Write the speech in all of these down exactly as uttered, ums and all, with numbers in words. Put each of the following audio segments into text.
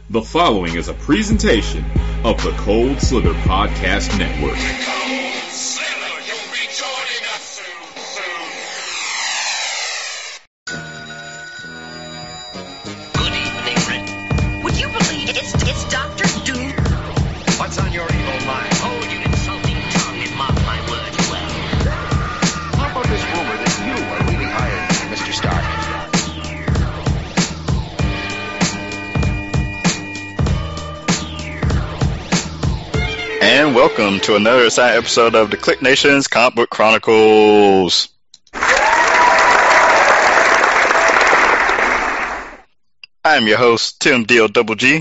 The following is a presentation of the Cold Slither Podcast Network. Cold Slither, you'll be joining us soon, soon. Good evening, Rick. Would you believe it's, it's Doctor Doom? What's on your evil mind? Hold your insulting tongue and mark my words well. How about this rumor that you are really hired by Mister Stark? And welcome to another exciting episode of the Click Nation's Comic Book Chronicles. I'm your host, Tim D O Double G.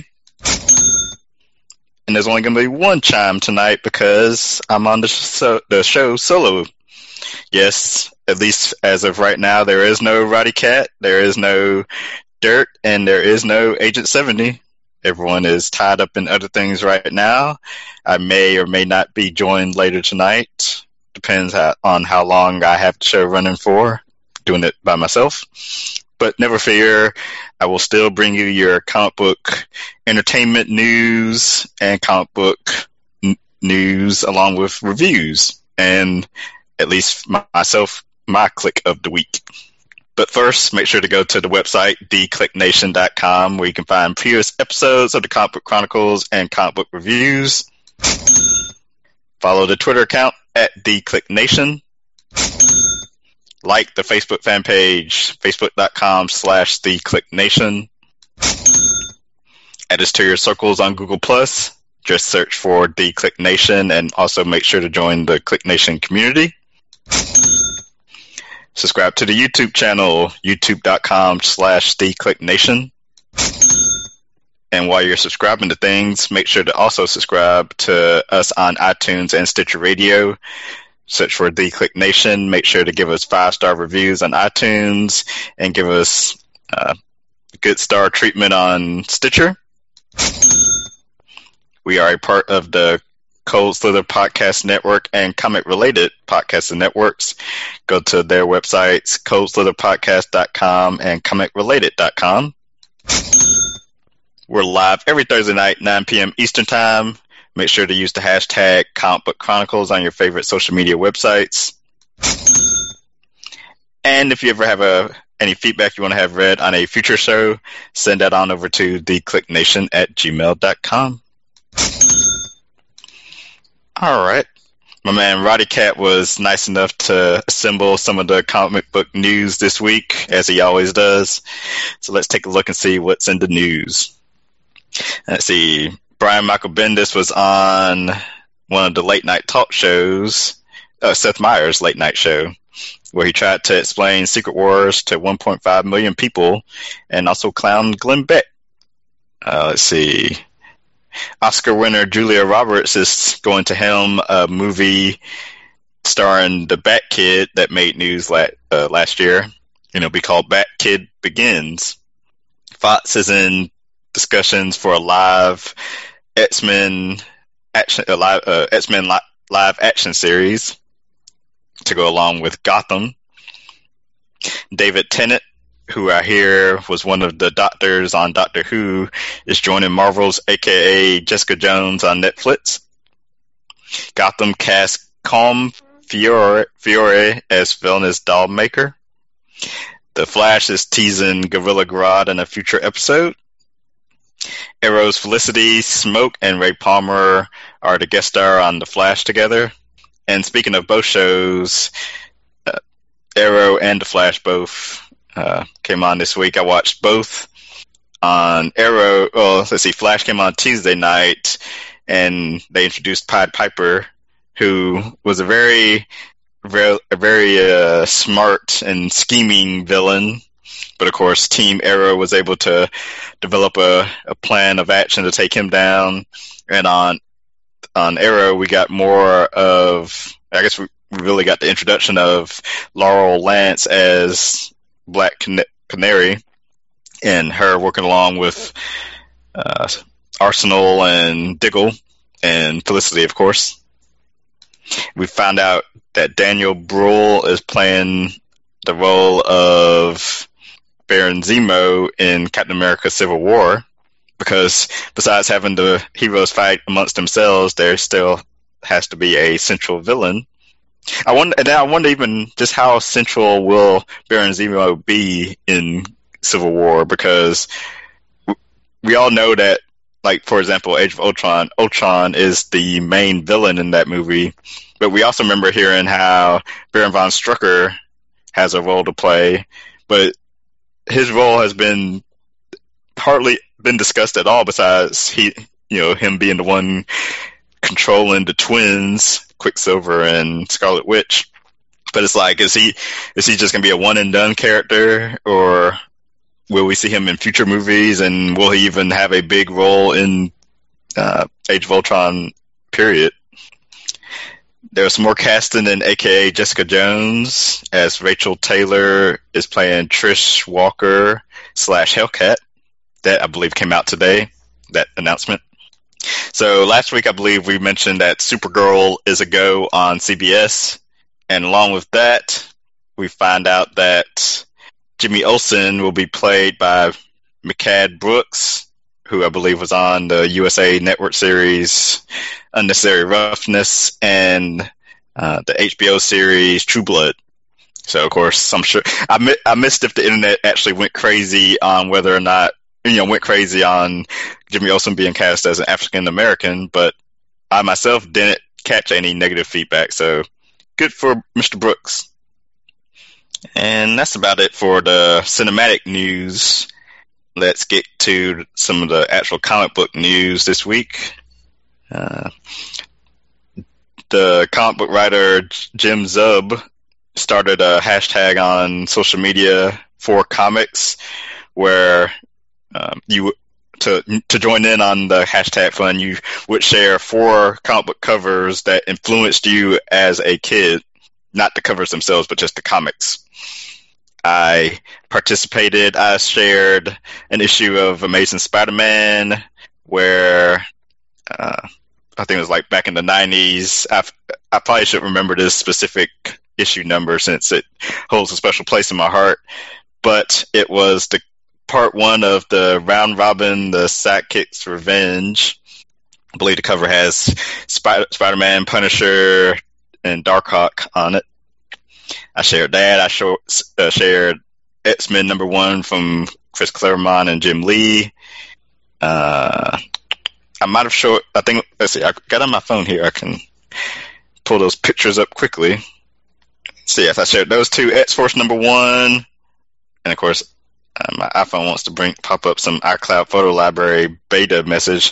And there's only going to be one chime tonight because I'm on the, so- the show solo. Yes, at least as of right now, there is no Roddy Cat, there is no Dirt, and there is no Agent seventy. Everyone is tied up in other things right now. I may or may not be joined later tonight. Depends how, on how long I have the show running for. Doing it by myself. But never fear, I will still bring you your comic book entertainment news and comic book n- news along with reviews. And at least my, myself, my click of the week. But first, make sure to go to the website, the click nation dot com, where you can find previous episodes of the Comic Book Chronicles and comic book reviews. Follow the Twitter account at theclicknation. Like the Facebook fan page, facebook.com slash theclicknation. Add us to your circles on Google Plus. Just search for The Click Nation and also make sure to join the Click Nation community. Subscribe to the YouTube channel, youtube.com slash theclicknation. And while you're subscribing to things, make sure to also subscribe to us on iTunes and Stitcher Radio. Search for The Click Nation. Make sure to give us five-star reviews on iTunes and give us uh, good star treatment on Stitcher. We are a part of the Cold Slither Podcast Network and comic-related podcast networks. Go to their websites, cold slither podcast dot com and comic related dot com. We're live every Thursday night, nine p.m. Eastern Time. Make sure to use the hashtag Comic Book Chronicles on your favorite social media websites. And if you ever have a, any feedback you want to have read on a future show, send that on over to theclicknation at gmail dot com. All right. My man Roddy Cat was nice enough to assemble some of the comic book news this week, as he always does. So let's take a look and see what's in the news. Let's see. Brian Michael Bendis was on one of the late night talk shows, uh, Seth Meyers' late night show, where he tried to explain Secret Wars to one point five million people and also clowned Glenn Beck. Uh, let's see. Oscar winner Julia Roberts is going to helm a movie starring the Bat Kid that made news la- uh, last year. And it'll be called Bat Kid Begins. Fox is in discussions for a live X-Men action, a live uh, X-Men li- live action series to go along with Gotham. David Tennant, who I hear was one of the doctors on Doctor Who, is joining Marvel's A K A Jessica Jones on Netflix. Gotham cast Colm Fiore, Fiore as villainous doll maker. The Flash is teasing Gorilla Grodd in a future episode. Arrow's Felicity Smoke and Ray Palmer are the guest star on The Flash together. And speaking of both shows, uh, Arrow and The Flash both Uh, came on this week. I watched both on Arrow. Well, let's see. Flash came on Tuesday night, and they introduced Pied Piper, who was a very, very, a very uh, smart and scheming villain. But of course, Team Arrow was able to develop a, a plan of action to take him down. And on on Arrow, we got more of. I guess we really got the introduction of Laurel Lance as Black Canary, and her working along with uh, Arsenal and Diggle and Felicity, of course. We found out that Daniel Bruhl is playing the role of Baron Zemo in Captain America Civil War, because besides having the heroes fight amongst themselves, there still has to be a central villain. I wonder, and I wonder even just how central will Baron Zemo be in Civil War, because we all know that, like, for example, Age of Ultron, Ultron is the main villain in that movie, but we also remember hearing how Baron von Strucker has a role to play, but his role has been hardly been discussed at all, besides he, you know, him being the one controlling the twins, Quicksilver and Scarlet Witch. But it's like, is he is he just gonna be a one and done character, or will we see him in future movies, and will he even have a big role in uh, Age of Ultron, period? There was some more casting in A K A Jessica Jones, as Rachel Taylor is playing Trish Walker slash Hellcat. That, I believe, came out today, that announcement. So last week, I believe we mentioned that Supergirl is a go on C B S. And along with that, we find out that Jimmy Olsen will be played by Mehcad Brooks, who I believe was on the U S A Network series Unnecessary Roughness and uh, the H B O series True Blood. So, of course, I'm sure I, mi- I missed if the internet actually went crazy on whether or not, you know, went crazy on Jimmy Olsen being cast as an African American, but I myself didn't catch any negative feedback. So, good for Mister Brooks. And that's about it for the cinematic news. Let's get to some of the actual comic book news this week. Uh, the comic book writer Jim Zub started a hashtag on social media for comics, where um, you to to join in on the hashtag fun, you would share four comic book covers that influenced you as a kid. Not the covers themselves, but just the comics. I participated. I shared an issue of Amazing Spider-Man where uh, I think it was like back in the nineties. I, I probably should remember this specific issue number since it holds a special place in my heart. But it was the part one of the Round Robin, the Sidekick's Revenge. I believe the cover has Spider- Spider-Man, Punisher, and Darkhawk on it. I shared that. I show, uh, shared X-Men number one from Chris Claremont and Jim Lee. Uh, I might have showed, I think, let's see, I got on my phone here. I can pull those pictures up quickly. Let's see if I shared those two, X-Force number one. And of course, uh, my iPhone wants to bring pop up some iCloud Photo Library beta message.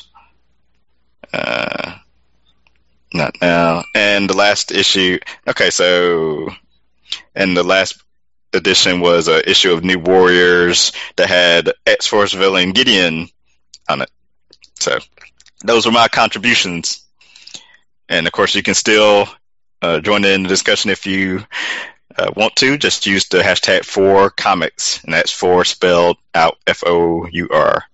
Uh, not now. And the last issue, okay, so... And the last edition was an issue of New Warriors that had X-Force villain Gideon on it. So those were my contributions. And, of course, you can still uh, join in the discussion if you uh, want to. Just use the hashtag four comics, and that's four spelled out F O U R.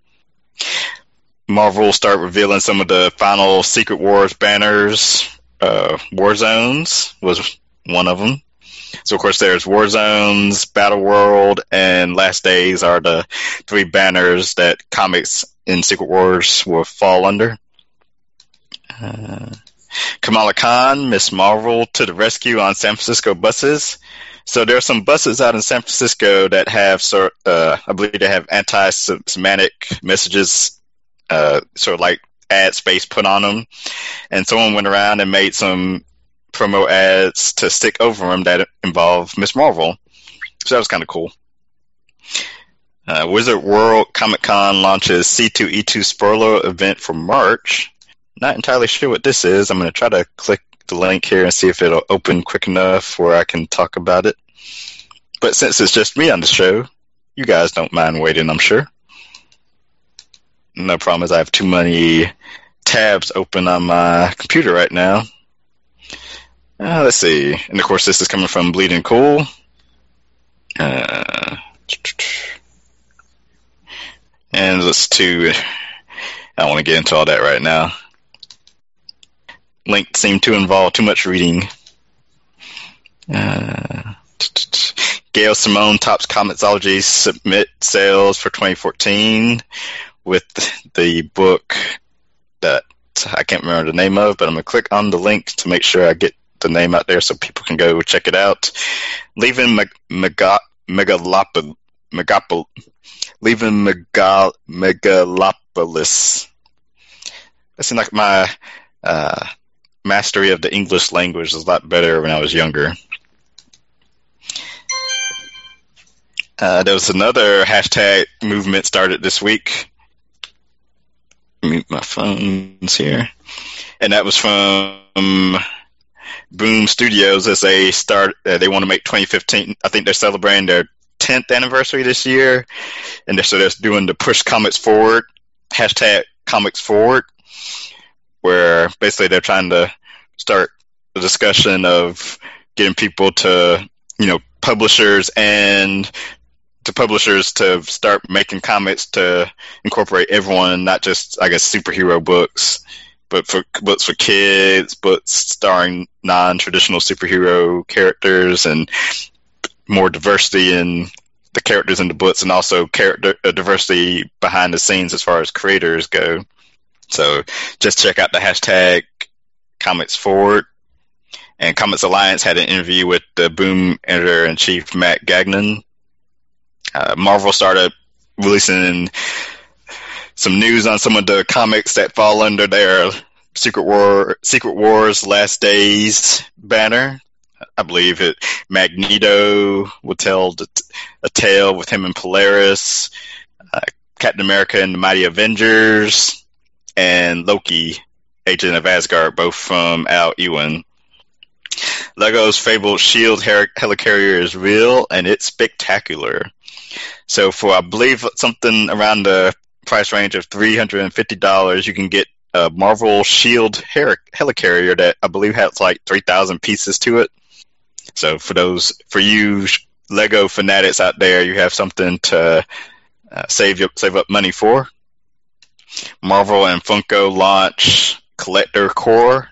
Marvel will start revealing some of the final Secret Wars banners. Uh, War Zones was one of them. So, of course, there's War Zones, Battle World, and Last Days are the three banners that comics in Secret Wars will fall under. Uh, Kamala Khan, Miss Marvel to the rescue on San Francisco buses. So there are some buses out in San Francisco that have, sort, uh, I believe they have anti-Semitic messages, uh, sort of like ad space put on them. And someone went around and made some promo ads to stick over them that involve Miss Marvel. So that was kind of cool. Uh, Wizard World Comic Con launches C two E two spoiler event for March. Not entirely sure what this is. I'm going to try to click the link here and see if it'll open quick enough where I can talk about it. But since it's just me on the show, you guys don't mind waiting, I'm sure. No problem is I have too many tabs open on my computer right now. Uh, let's see. And, of course, this is coming from Bleeding Cool. Uh, and let's to... I don't want to get into all that right now. Link seemed to involve too much reading. Uh, Gail Simone tops Comixology submit sales for twenty fourteen with the book that I can't remember the name of, but I'm going to click on the link to make sure I get the name out there so people can go check it out. Leaving Meg- Mega- Megalop- Megapol- Leaving Megal- Megalopolis. That seemed like my uh, mastery of the English language was a lot better when I was younger. Uh, there was another hashtag movement started this week. Mute my phones here. And that was from Boom Studios as they start. Uh, they want to make twenty fifteen. I think they're celebrating their tenth anniversary this year, and they're, so they're doing the Push Comics Forward hashtag Comics Forward, where basically they're trying to start the discussion of getting people to, you know, publishers and to publishers to start making comics to incorporate everyone, not just, I guess, superhero books, but for books for kids, books starring non-traditional superhero characters, and more diversity in the characters in the books, and also character uh, diversity behind the scenes as far as creators go. So just check out the hashtag Comics Forward. And Comics Alliance had an interview with the Boom editor-in-chief, Matt Gagnon. Uh, Marvel started releasing some news on some of the comics that fall under their Secret War, Secret Wars Last Days banner. I believe it. Magneto will tell a tale with him and Polaris, uh, Captain America and the Mighty Avengers, and Loki, Agent of Asgard, both from Al Ewing. Lego's fabled Shield helicarrier is real, and it's spectacular. So for, I believe, something around the price range of three hundred fifty dollars, you can get a Marvel Shield helicarrier that I believe has like three thousand pieces to it. So for those, for you Lego fanatics out there, you have something to uh, save your, save up money for. Marvel and Funko launch Collector Core,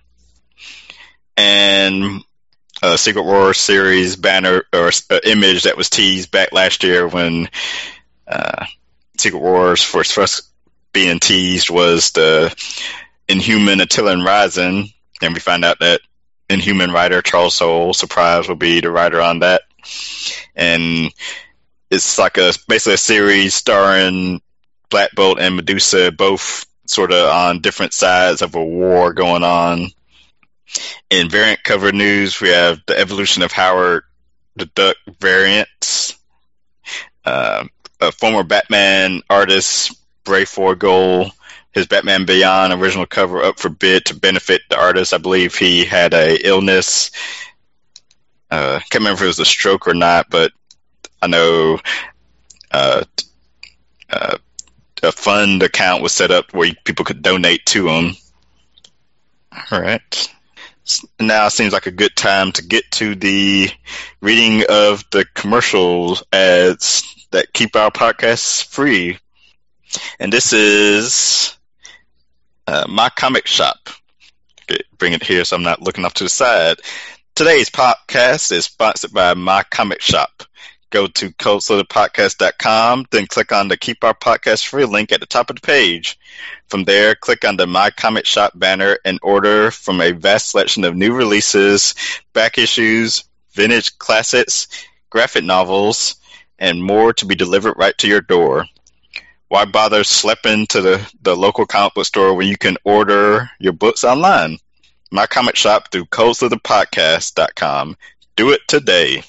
and a Secret Wars series banner or uh, image that was teased back last year when uh, Secret Wars first, first being teased was the Inhuman Attilan Rising, and we find out that Inhuman writer Charles Soule, surprise, will be the writer on that. And it's like a basically a series starring Black Bolt and Medusa, both sort of on different sides of a war going on. In variant cover news, we have the evolution of Howard the Duck variants. Uh, a former Batman artist, Bray Forgoal, his Batman Beyond original cover up for bid to benefit the artist. I believe he had a illness. Uh, can't remember if it was a stroke or not, but I know uh, uh, a fund account was set up where people could donate to him. All right. Now it seems like a good time to get to the reading of the commercial ads that keep our podcasts free. And this is uh, My Comic Shop. Okay, bring it here so I'm not looking off to the side. Today's podcast is sponsored by My Comic Shop. Go to cold slither podcast dot com, then click on the Keep Our Podcast Free link at the top of the page. From there, click on the My Comic Shop banner and order from a vast selection of new releases, back issues, vintage classics, graphic novels, and more to be delivered right to your door. Why bother schlepping to the, the local comic book store when you can order your books online? My Comic Shop through cold slither podcast dot com. Do it today.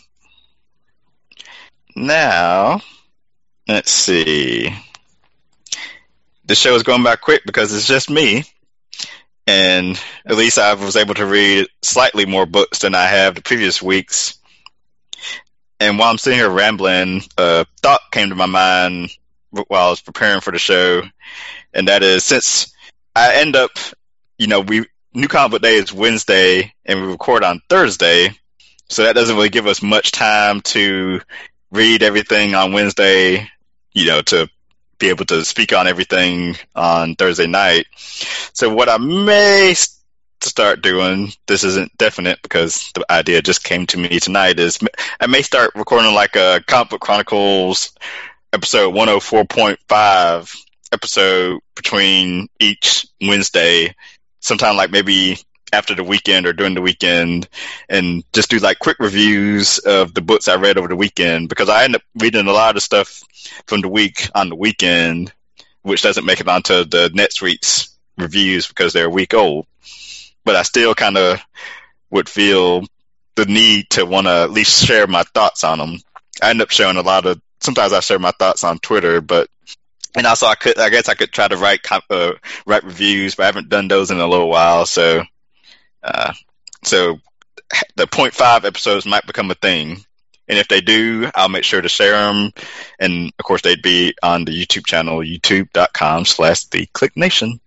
Now, let's see. The show is going by quick because it's just me. And at least I was able to read slightly more books than I have the previous weeks. And while I'm sitting here rambling, a thought came to my mind while I was preparing for the show. And that is, since I end up, you know, we New Comic Book Day is Wednesday and we record on Thursday. So that doesn't really give us much time to read everything on Wednesday, you know, to be able to speak on everything on Thursday night. So what I may start doing, this isn't definite because the idea just came to me tonight, is I may start recording like a Comic Book Chronicles episode one oh four point five episode between each Wednesday, sometime like maybe after the weekend or during the weekend, and just do like quick reviews of the books I read over the weekend, because I end up reading a lot of stuff from the week on the weekend, which doesn't make it onto the next week's reviews because they're a week old. But I still kind of would feel the need to want to at least share my thoughts on them. I end up sharing a lot of, sometimes I share my thoughts on Twitter, but and also I could, I guess I could try to write uh, write reviews, but I haven't done those in a little while, so. Uh, so the point five episodes might become a thing, and if they do, I'll make sure to share them. And of course, they'd be on the YouTube channel, youtube dot com slash the Click Nation.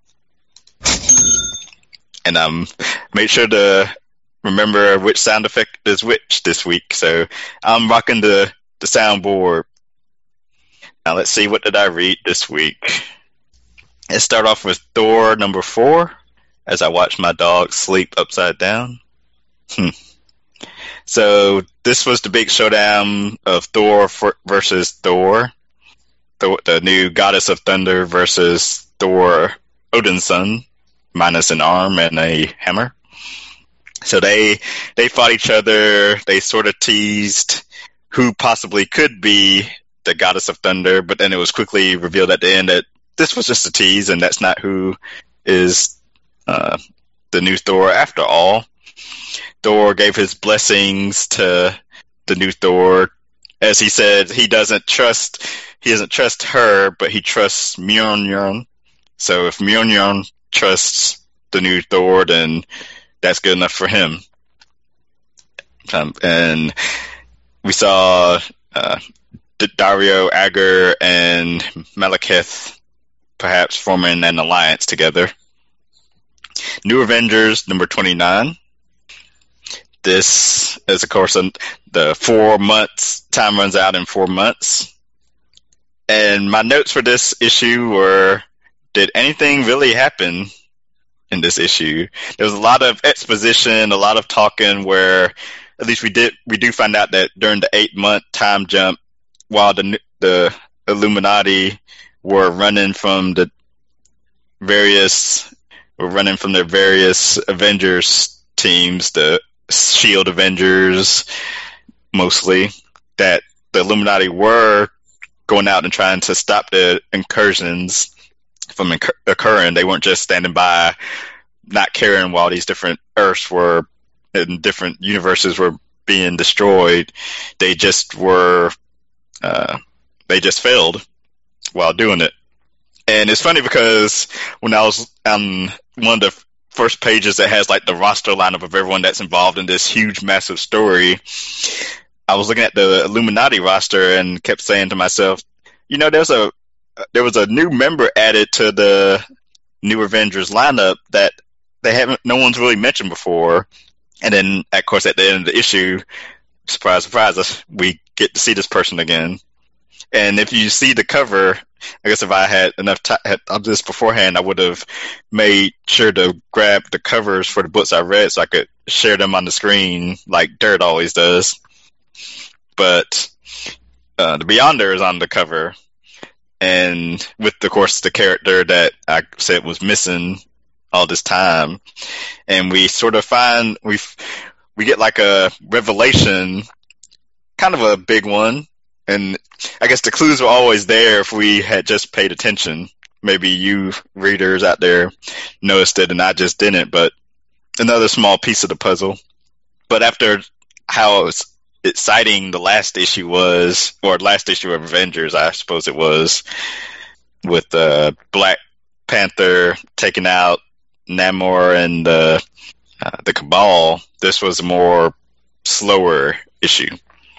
And um, make sure to remember which sound effect is which this week. So I'm rocking the the soundboard. Now let's see, what did I read this week? Let's start off with Thor number four. As I watch my dog sleep upside down. Hmm. So this was the big showdown of Thor for, versus Thor, the, the new goddess of thunder versus Thor, Odin's son, minus an arm and a hammer. So they they fought each other. They sort of teased who possibly could be the goddess of thunder, but then it was quickly revealed at the end that this was just a tease, and that's not who is Uh, the new Thor after all. Thor gave his blessings to the new Thor. As he said, he doesn't trust he doesn't trust her, but he trusts Mjolnir. So if Mjolnir trusts the new Thor, then that's good enough for him. Um, and we saw uh, Dario Agger and Malekith perhaps forming an alliance together. New Avengers number twenty-nine. This is, of course, the four months. Time runs out in four months. And my notes for this issue were, did anything really happen in this issue? There was a lot of exposition, a lot of talking where, at least we did, we do find out that during the eight-month time jump, while the the Illuminati were running from the various... were running from their various Avengers teams, the Shield Avengers mostly, that the Illuminati were going out and trying to stop the incursions from incur- occurring. They weren't just standing by, not caring while these different Earths were, in different universes were being destroyed. They just were, uh, they just failed while doing it. And it's funny because when I was on one of the first pages that has like the roster lineup of everyone that's involved in this huge, massive story, I was looking at the Illuminati roster and kept saying to myself, you know, there's a there was a new member added to the New Avengers lineup that they haven't, no one's really mentioned before. And then, of course, at the end of the issue, surprise, surprise, we get to see this person again. And if you see the cover, I guess if I had enough time of this beforehand, I would have made sure to grab the covers for the books I read so I could share them on the screen like Dirt always does. But uh, the Beyonder is on the cover, and with, of course, the character that I said was missing all this time. And we sort of find, we we get like a revelation, kind of a big one. And I guess the clues were always there if we had just paid attention. Maybe you readers out there noticed it and I just didn't, but another small piece of the puzzle. But after how exciting the last issue was, or last issue of Avengers, I suppose it was, with uh, Black Panther taking out Namor and uh, uh, the Cabal, this was a more slower issue.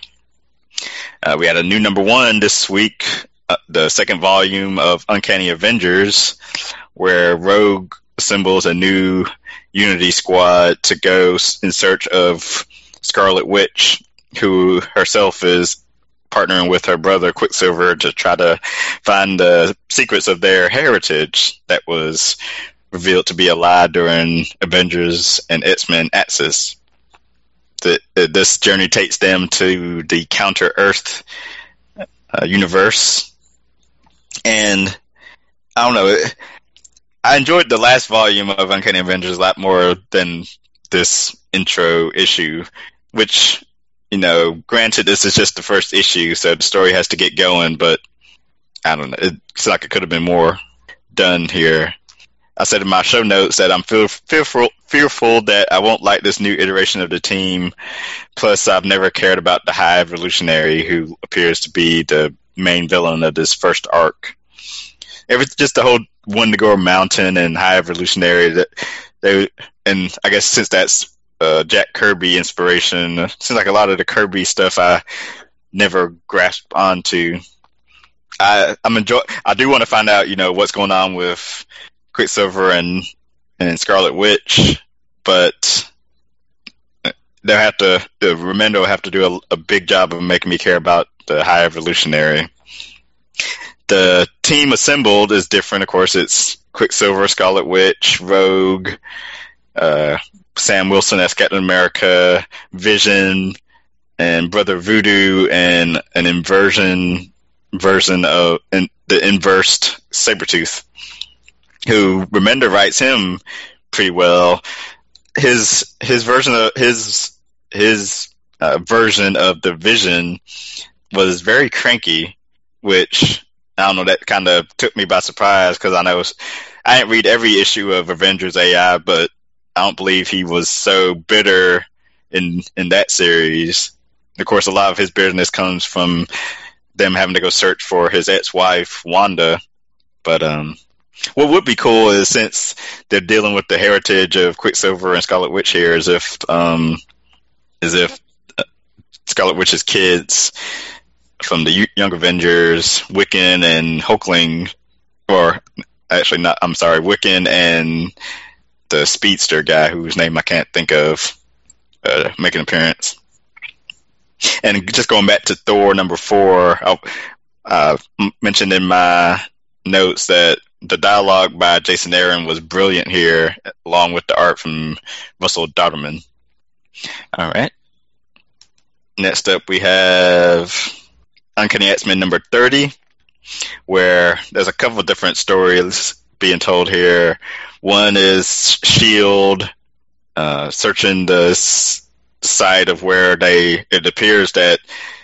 Uh, we had a new number one this week, uh, the second volume of Uncanny Avengers, where Rogue assembles a new Unity squad to go in search of Scarlet Witch, who herself is partnering with her brother Quicksilver to try to find the secrets of their heritage that was revealed to be a lie during Avengers and X-Men Axis. The, this journey takes them to the Counter-Earth uh, universe, and I don't know. It, I enjoyed the last volume of Uncanny Avengers a lot more than this intro issue, which, you know, granted, this is just the first issue, so the story has to get going, but I don't know. It's like it could have been more done here. I said in my show notes that I'm feel, fearful, fearful that I won't like this new iteration of the team. Plus, I've never cared about the High Evolutionary, who appears to be the main villain of this first arc. Every, just the whole Wendigo Mountain and High Evolutionary, that they, and I guess since that's uh, Jack Kirby inspiration, it seems like a lot of the Kirby stuff I never grasped onto. I I'm enjoy. I do want to find out, you know, what's going on with Quicksilver and and Scarlet Witch, but they'll have to. The Remendo will have to do a, a big job of making me care about the High Evolutionary. The team assembled is different. Of course, it's Quicksilver, Scarlet Witch, Rogue, uh, Sam Wilson as Captain America, Vision, and Brother Voodoo, and an inversion version of in, the inversed Sabretooth, who Remender writes him pretty well. His his version of his his uh, version of the Vision was very cranky, which I don't know, that kind of took me by surprise, because I know I didn't read every issue of Avengers A I, but I don't believe he was so bitter in in that series. Of course, a lot of his bitterness comes from them having to go search for his ex-wife Wanda. But um, what would be cool is, since they're dealing with the heritage of Quicksilver and Scarlet Witch here, is if um, is if Scarlet Witch's kids from the Young Avengers, Wiccan and Hulkling, or actually not, I'm sorry, Wiccan and the speedster guy whose name I can't think of, uh, make an appearance. And just going back to Thor number four, I uh, mentioned in my notes that the dialogue by Jason Aaron was brilliant here, along with the art from Russell Dodderman. All right. Next up, we have Uncanny X-Men number thirty, where there's a couple of different stories being told here. One is S H I E L D uh, searching the s- site of where they, it appears that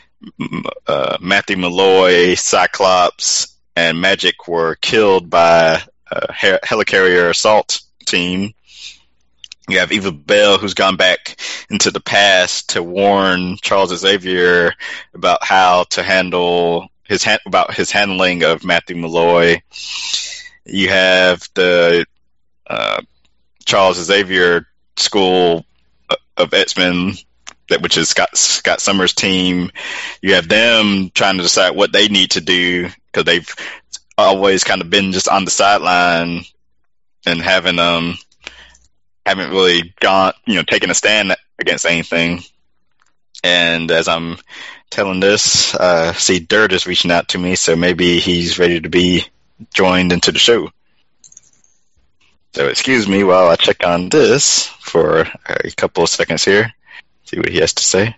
uh, Matthew Malloy, Cyclops, and Magik were killed by a hel- helicarrier assault team. You have Eva Bell, who's gone back into the past to warn Charles Xavier about how to handle his ha- about his handling of Matthew Malloy. You have the uh, Charles Xavier School of X-Men, that which is Scott Scott Summers' team. You have them trying to decide what they need to do, because they've always kind of been just on the sideline and haven't um. haven't really gone, you know, taken a stand against anything. And as I'm telling this, uh, see Dirt is reaching out to me, so maybe he's ready to be joined into the show. So excuse me while I check on this for a couple of seconds here, see what he has to say.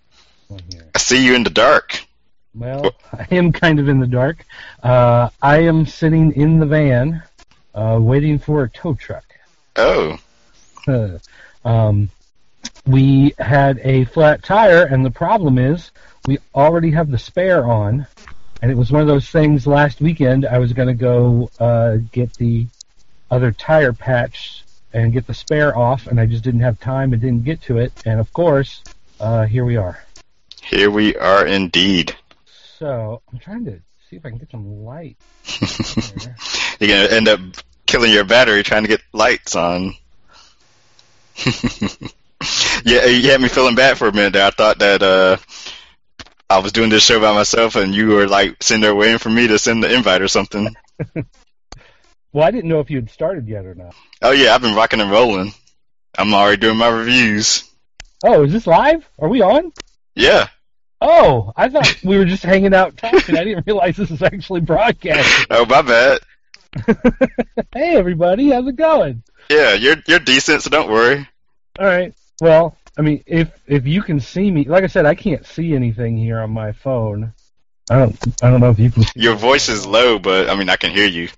I see you in the dark. Well, I am kind of in the dark. Uh, I am sitting in the van, uh, waiting for a tow truck. Oh. Uh, um, we had a flat tire, and the problem is we already have the spare on, and it was one of those things last weekend. I was going to go uh, get the other tire patch and get the spare off, and I just didn't have time and didn't get to it, and of course, uh, here we are. Here we are indeed. So, I'm trying to see if I can get some light. You're going to end up killing your battery trying to get lights on. Yeah, you had me feeling bad for a minute there. I thought that uh, I was doing this show by myself, and you were like sitting there waiting for me to send the invite or something. Well, I didn't know if you had started yet or not. Oh yeah, I've been rocking and rolling. I'm already doing my reviews. Oh, is this live? Are we on? Yeah. Oh, I thought we were just hanging out talking. I didn't realize this is actually broadcasting. Oh, my bad. Hey, everybody, how's it going? Yeah, you're you're decent, so don't worry. All right. Well, I mean, if if you can see me, like I said, I can't see anything here on my phone. I don't I don't know if you can see Your voice is low, but I mean, I can hear you.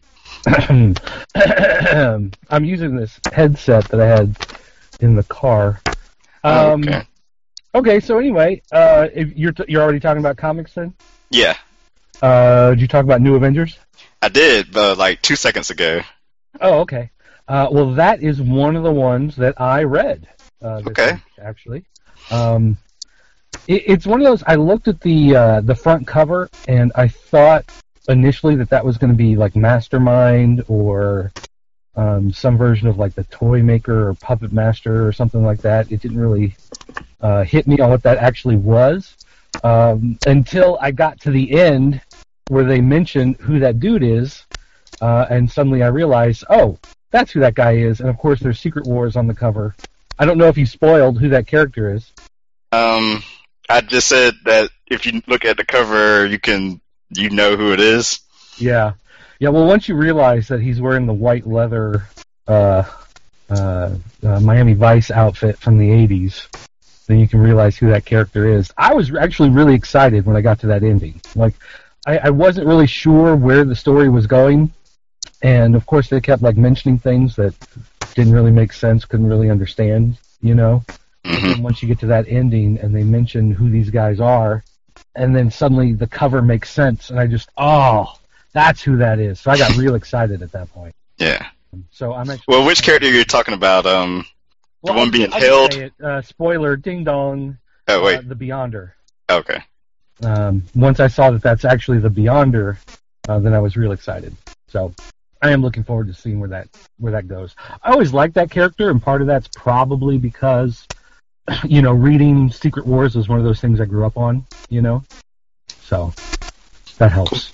I'm using this headset that I had in the car. Um, okay. Okay, so anyway, uh, if you're t- you're already talking about comics then? Yeah, Uh, did you talk about New Avengers? I did, but like two seconds ago. Oh, okay. Uh, well, that is one of the ones that I read. Uh, this Okay. week, actually. Um, it, it's one of those. I looked at the uh, the front cover, and I thought initially that that was going to be like Mastermind or um, some version of like the Toy Maker or Puppet Master or something like that. It didn't really uh, hit me on what that actually was um, until I got to the end where they mentioned who that dude is, uh, and suddenly I realized, oh, that's who that guy is. And of course, there's Secret Wars on the cover. I don't know if you spoiled who that character is. Um, I just said that if you look at the cover, you can you know who it is. Yeah, yeah. Well, once you realize that he's wearing the white leather uh, uh, uh, Miami Vice outfit from the eighties, then you can realize who that character is. I was actually really excited when I got to that ending. Like, I, I wasn't really sure where the story was going, and of course they kept like mentioning things that didn't really make sense, couldn't really understand, you know. Mm-hmm. And then once you get to that ending and they mention who these guys are, and then suddenly the cover makes sense, and I just, oh, that's who that is. So I got real excited at that point. Yeah. So I'm actually. Well, which character are you talking about? Um, the well, one being I'll held. say it. Uh, spoiler, ding dong. Oh wait. Uh, the Beyonder. Okay. Um, once I saw that that's actually the Beyonder, uh, then I was real excited. So I am looking forward to seeing where that where that goes. I always liked that character, and part of that's probably because, you know, reading Secret Wars was one of those things I grew up on, you know? So, that helps.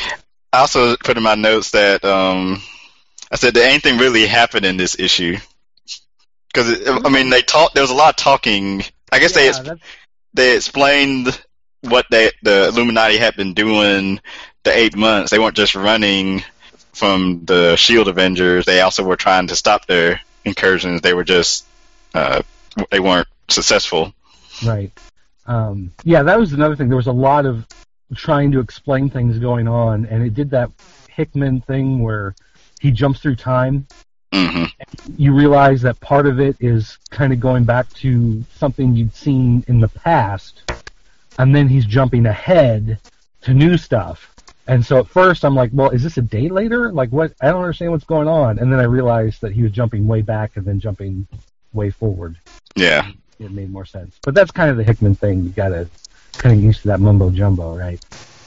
I also put in my notes that um, I said that anything really happened in this issue. Because, I mean, they talk, there was a lot of talking. I guess Yeah, they that's- they explained what they, the Illuminati had been doing the eight months. They weren't just running from the Shield Avengers. They also were trying to stop their incursions. They were just, uh, they weren't successful. Right. Um, yeah, that was another thing. There was a lot of trying to explain things going on, and it did that Hickman thing where he jumps through time. Mm-hmm. You realize that part of it is kind of going back to something you'd seen in the past, and then he's jumping ahead to new stuff. And so at first I'm like, well, is this a day later? Like, what? I don't understand what's going on. And then I realized that he was jumping way back and then jumping way forward. Yeah. It made more sense. But that's kind of the Hickman thing. You got to kind of get used to that mumbo jumbo, right?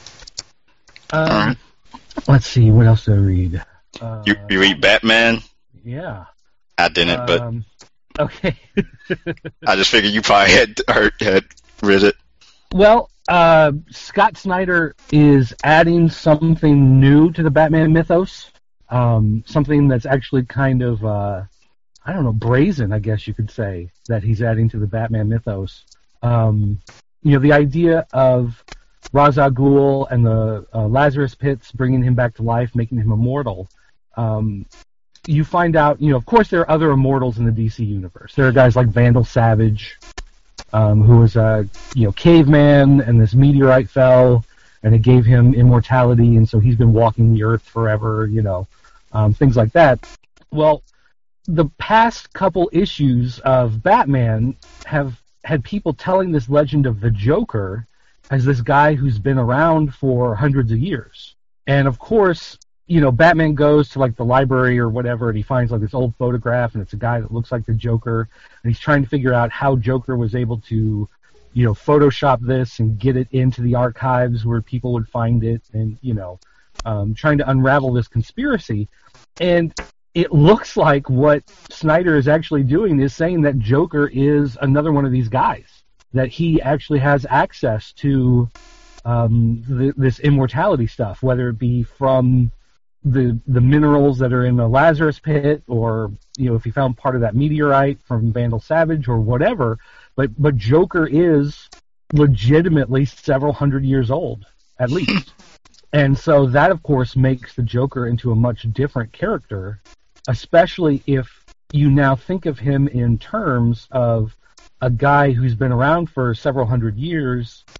Um, All right. Let's see. What else did I read? Uh, You, you read Batman? Yeah. I didn't, but Um, okay. I just figured you probably had heard, had read it. Well, uh, Scott Snyder is adding something new to the Batman mythos. Um, something that's actually kind of, uh, I don't know, brazen, I guess you could say, that he's adding to the Batman mythos. Um, you know, the idea of Ra's al Ghul and the uh, Lazarus Pits bringing him back to life, making him immortal. Um, you find out, you know, of course there are other immortals in the D C universe. There are guys like Vandal Savage, um, who was a, you know, caveman, and this meteorite fell, and it gave him immortality, and so he's been walking the earth forever, you know, um, things like that. Well, the past couple issues of Batman have had people telling this legend of the Joker as this guy who's been around for hundreds of years. And of course, you know, Batman goes to like the library or whatever, and he finds like this old photograph, and it's a guy that looks like the Joker, and he's trying to figure out how Joker was able to, you know, Photoshop this and get it into the archives where people would find it, and, you know, um, trying to unravel this conspiracy. And it looks like what Snyder is actually doing is saying that Joker is another one of these guys, that he actually has access to um, th- this immortality stuff, whether it be from the the minerals that are in the Lazarus Pit, or, you know, if he found part of that meteorite from Vandal Savage or whatever. But but Joker is legitimately several hundred years old, at least. And so that, of course, makes the Joker into a much different character, especially if you now think of him in terms of a guy who's been around for several hundred years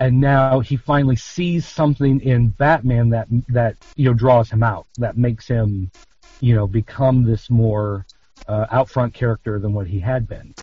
and now he finally sees something in Batman that that you know draws him out, that makes him you know become this more uh, out front character than what he had been.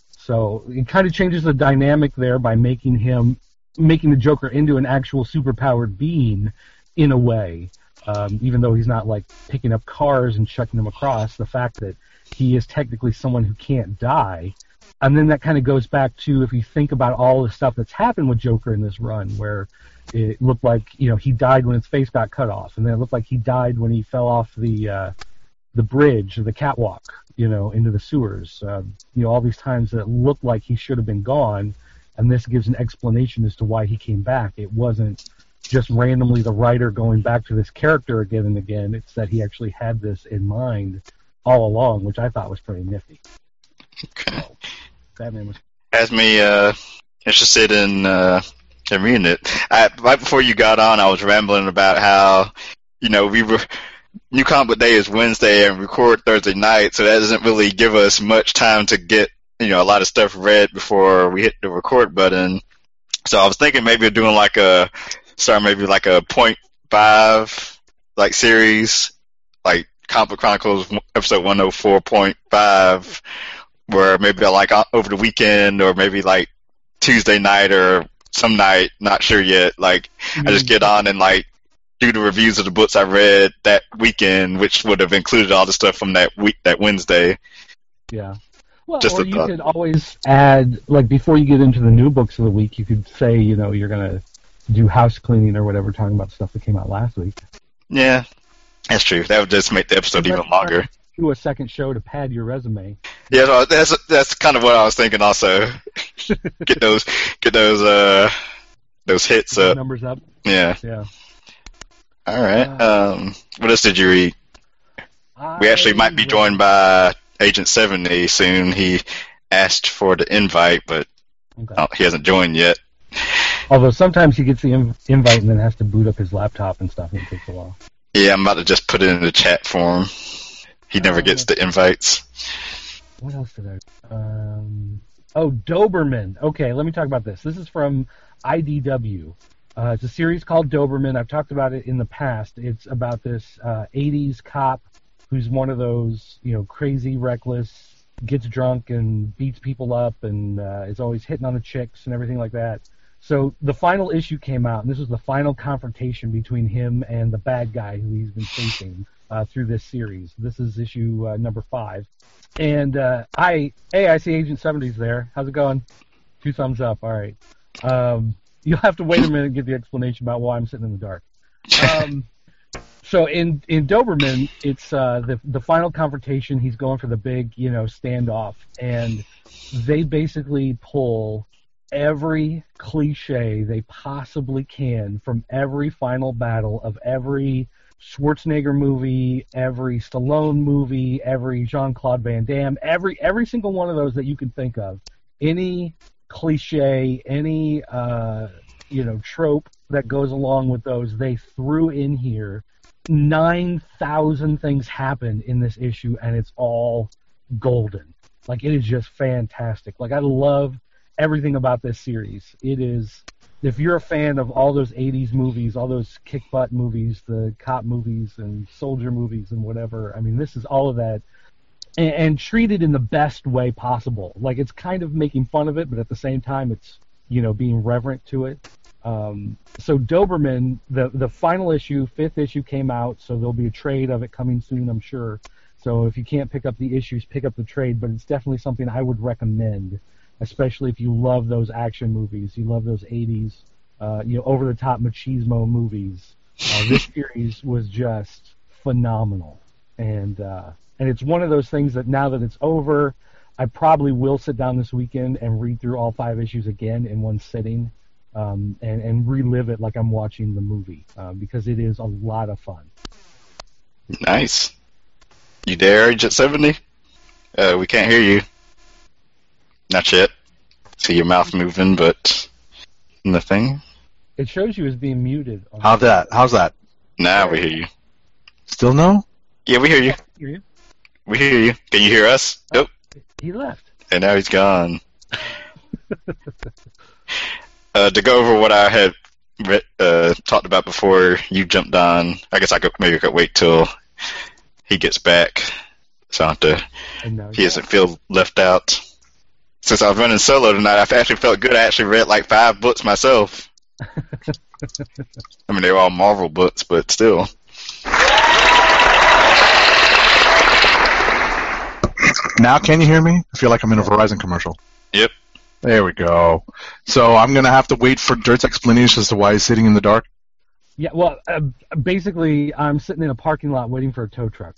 So it kind of changes the dynamic there by making him making the Joker into an actual superpowered being in a way. Um, even though he's not like picking up cars and chucking them across, the fact that he is technically someone who can't die. And then that kind of goes back to, if you think about all the stuff that's happened with Joker in this run, where it looked like, you know, he died when his face got cut off, and then it looked like he died when he fell off the uh, the bridge, or the catwalk, you know, into the sewers. Uh, you know, all these times that it looked like he should have been gone, and this gives an explanation as to why he came back. It wasn't just randomly the writer going back to this character again and again. It's that he actually had this in mind all along, which I thought was pretty nifty. Okay. So, Batman was Has me uh, interested in uh, in reading it. I, right before you got on, I was rambling about how, you know, we were New Comic Book Day is Wednesday and record Thursday night, so that doesn't really give us much time to get, you know, a lot of stuff read before we hit the record button. So I was thinking maybe of doing like a, start maybe like a point five like series, like Comic Book Chronicles episode one oh four point five, where maybe like over the weekend or maybe like Tuesday night or some night, not sure yet, like mm-hmm. I just get on and like do the reviews of the books I read that weekend, which would have included all the stuff from that week, that Wednesday. Yeah. Well, just or you thought. Could always add, like before you get into the new books of the week, you could say, you know, you're going to do house cleaning or whatever, talking about stuff that came out last week. Yeah. That's true. That would just make the episode even longer. Do a second show to pad your resume. Yeah, no, that's that's kind of what I was thinking. Also, get those get those uh those hits up, numbers up. Yeah, yeah. All right. Uh, um, what else did you read? I we actually might be joined by Agent seventy soon. He asked for the invite, but okay. oh, he hasn't joined yet. Although sometimes he gets the inv- invite and then has to boot up his laptop and stuff, and it takes a while. Yeah, I'm about to just put it in the chat for him. He never gets the invites. What else did I... Um, oh, Doberman. Okay, let me talk about this. This is from I D W. Uh, it's a series called Doberman. I've talked about it in the past. It's about this uh, eighties cop who's one of those, you know, crazy, reckless, gets drunk and beats people up and uh, is always hitting on the chicks and everything like that. So the final issue came out, and this was the final confrontation between him and the bad guy who he's been facing uh, through this series. This is issue uh, number five. And uh, I, hey, I see Agent seventy's there. How's it going? Two thumbs up. All right. Um, you'll have to wait a minute and get the explanation about why I'm sitting in the dark. Um, so in, in Doberman, it's uh, the the final confrontation. He's going for the big, you know, standoff, and they basically pull every cliche they possibly can from every final battle of every Schwarzenegger movie, every Stallone movie, every Jean-Claude Van Damme, every every single one of those that you can think of. Any cliche, any uh, you know trope that goes along with those, they threw in here. nine thousand things happen in this issue, and it's all golden. Like, it is just fantastic. Like, I love everything about this series. It is, if you're a fan of all those eighties movies, all those kick-butt movies, the cop movies and soldier movies and whatever, I mean, this is all of that, and, and treated in the best way possible. Like, it's kind of making fun of it, but at the same time, it's, you know, being reverent to it. Um, so Doberman, the the final issue, fifth issue came out, so there'll be a trade of it coming soon, I'm sure. So if you can't pick up the issues, pick up the trade, but it's definitely something I would recommend, especially if you love those action movies, you love those eighties, uh, you know, over-the-top machismo movies. Uh, this series was just phenomenal, and uh, and it's one of those things that now that it's over, I probably will sit down this weekend and read through all five issues again in one sitting, um, and and relive it like I'm watching the movie, uh, because it is a lot of fun. Nice. You there, Agent seventy? Uh, we can't hear you. Not yet. See your mouth moving, but nothing. It shows you as being muted. How's that? How's that? Now we hear you. Still no? Yeah, we hear you. Hear you? We hear you. Can you hear us? Oh, Nope. He left. And now he's gone. Uh, to go over what I had re- uh, talked about before you jumped on, I guess I could maybe I could wait till he gets back, so I don't have to. He doesn't feel left out. Since I was running solo tonight, I've actually felt good. I actually read like five books myself. I mean, they were all Marvel books, but still. Now can you hear me? I feel like I'm in a Verizon commercial. Yep. There we go. So I'm going to have to wait for Dirt's explanation as to why he's sitting in the dark? Yeah, well, uh, basically, I'm sitting in a parking lot waiting for a tow truck.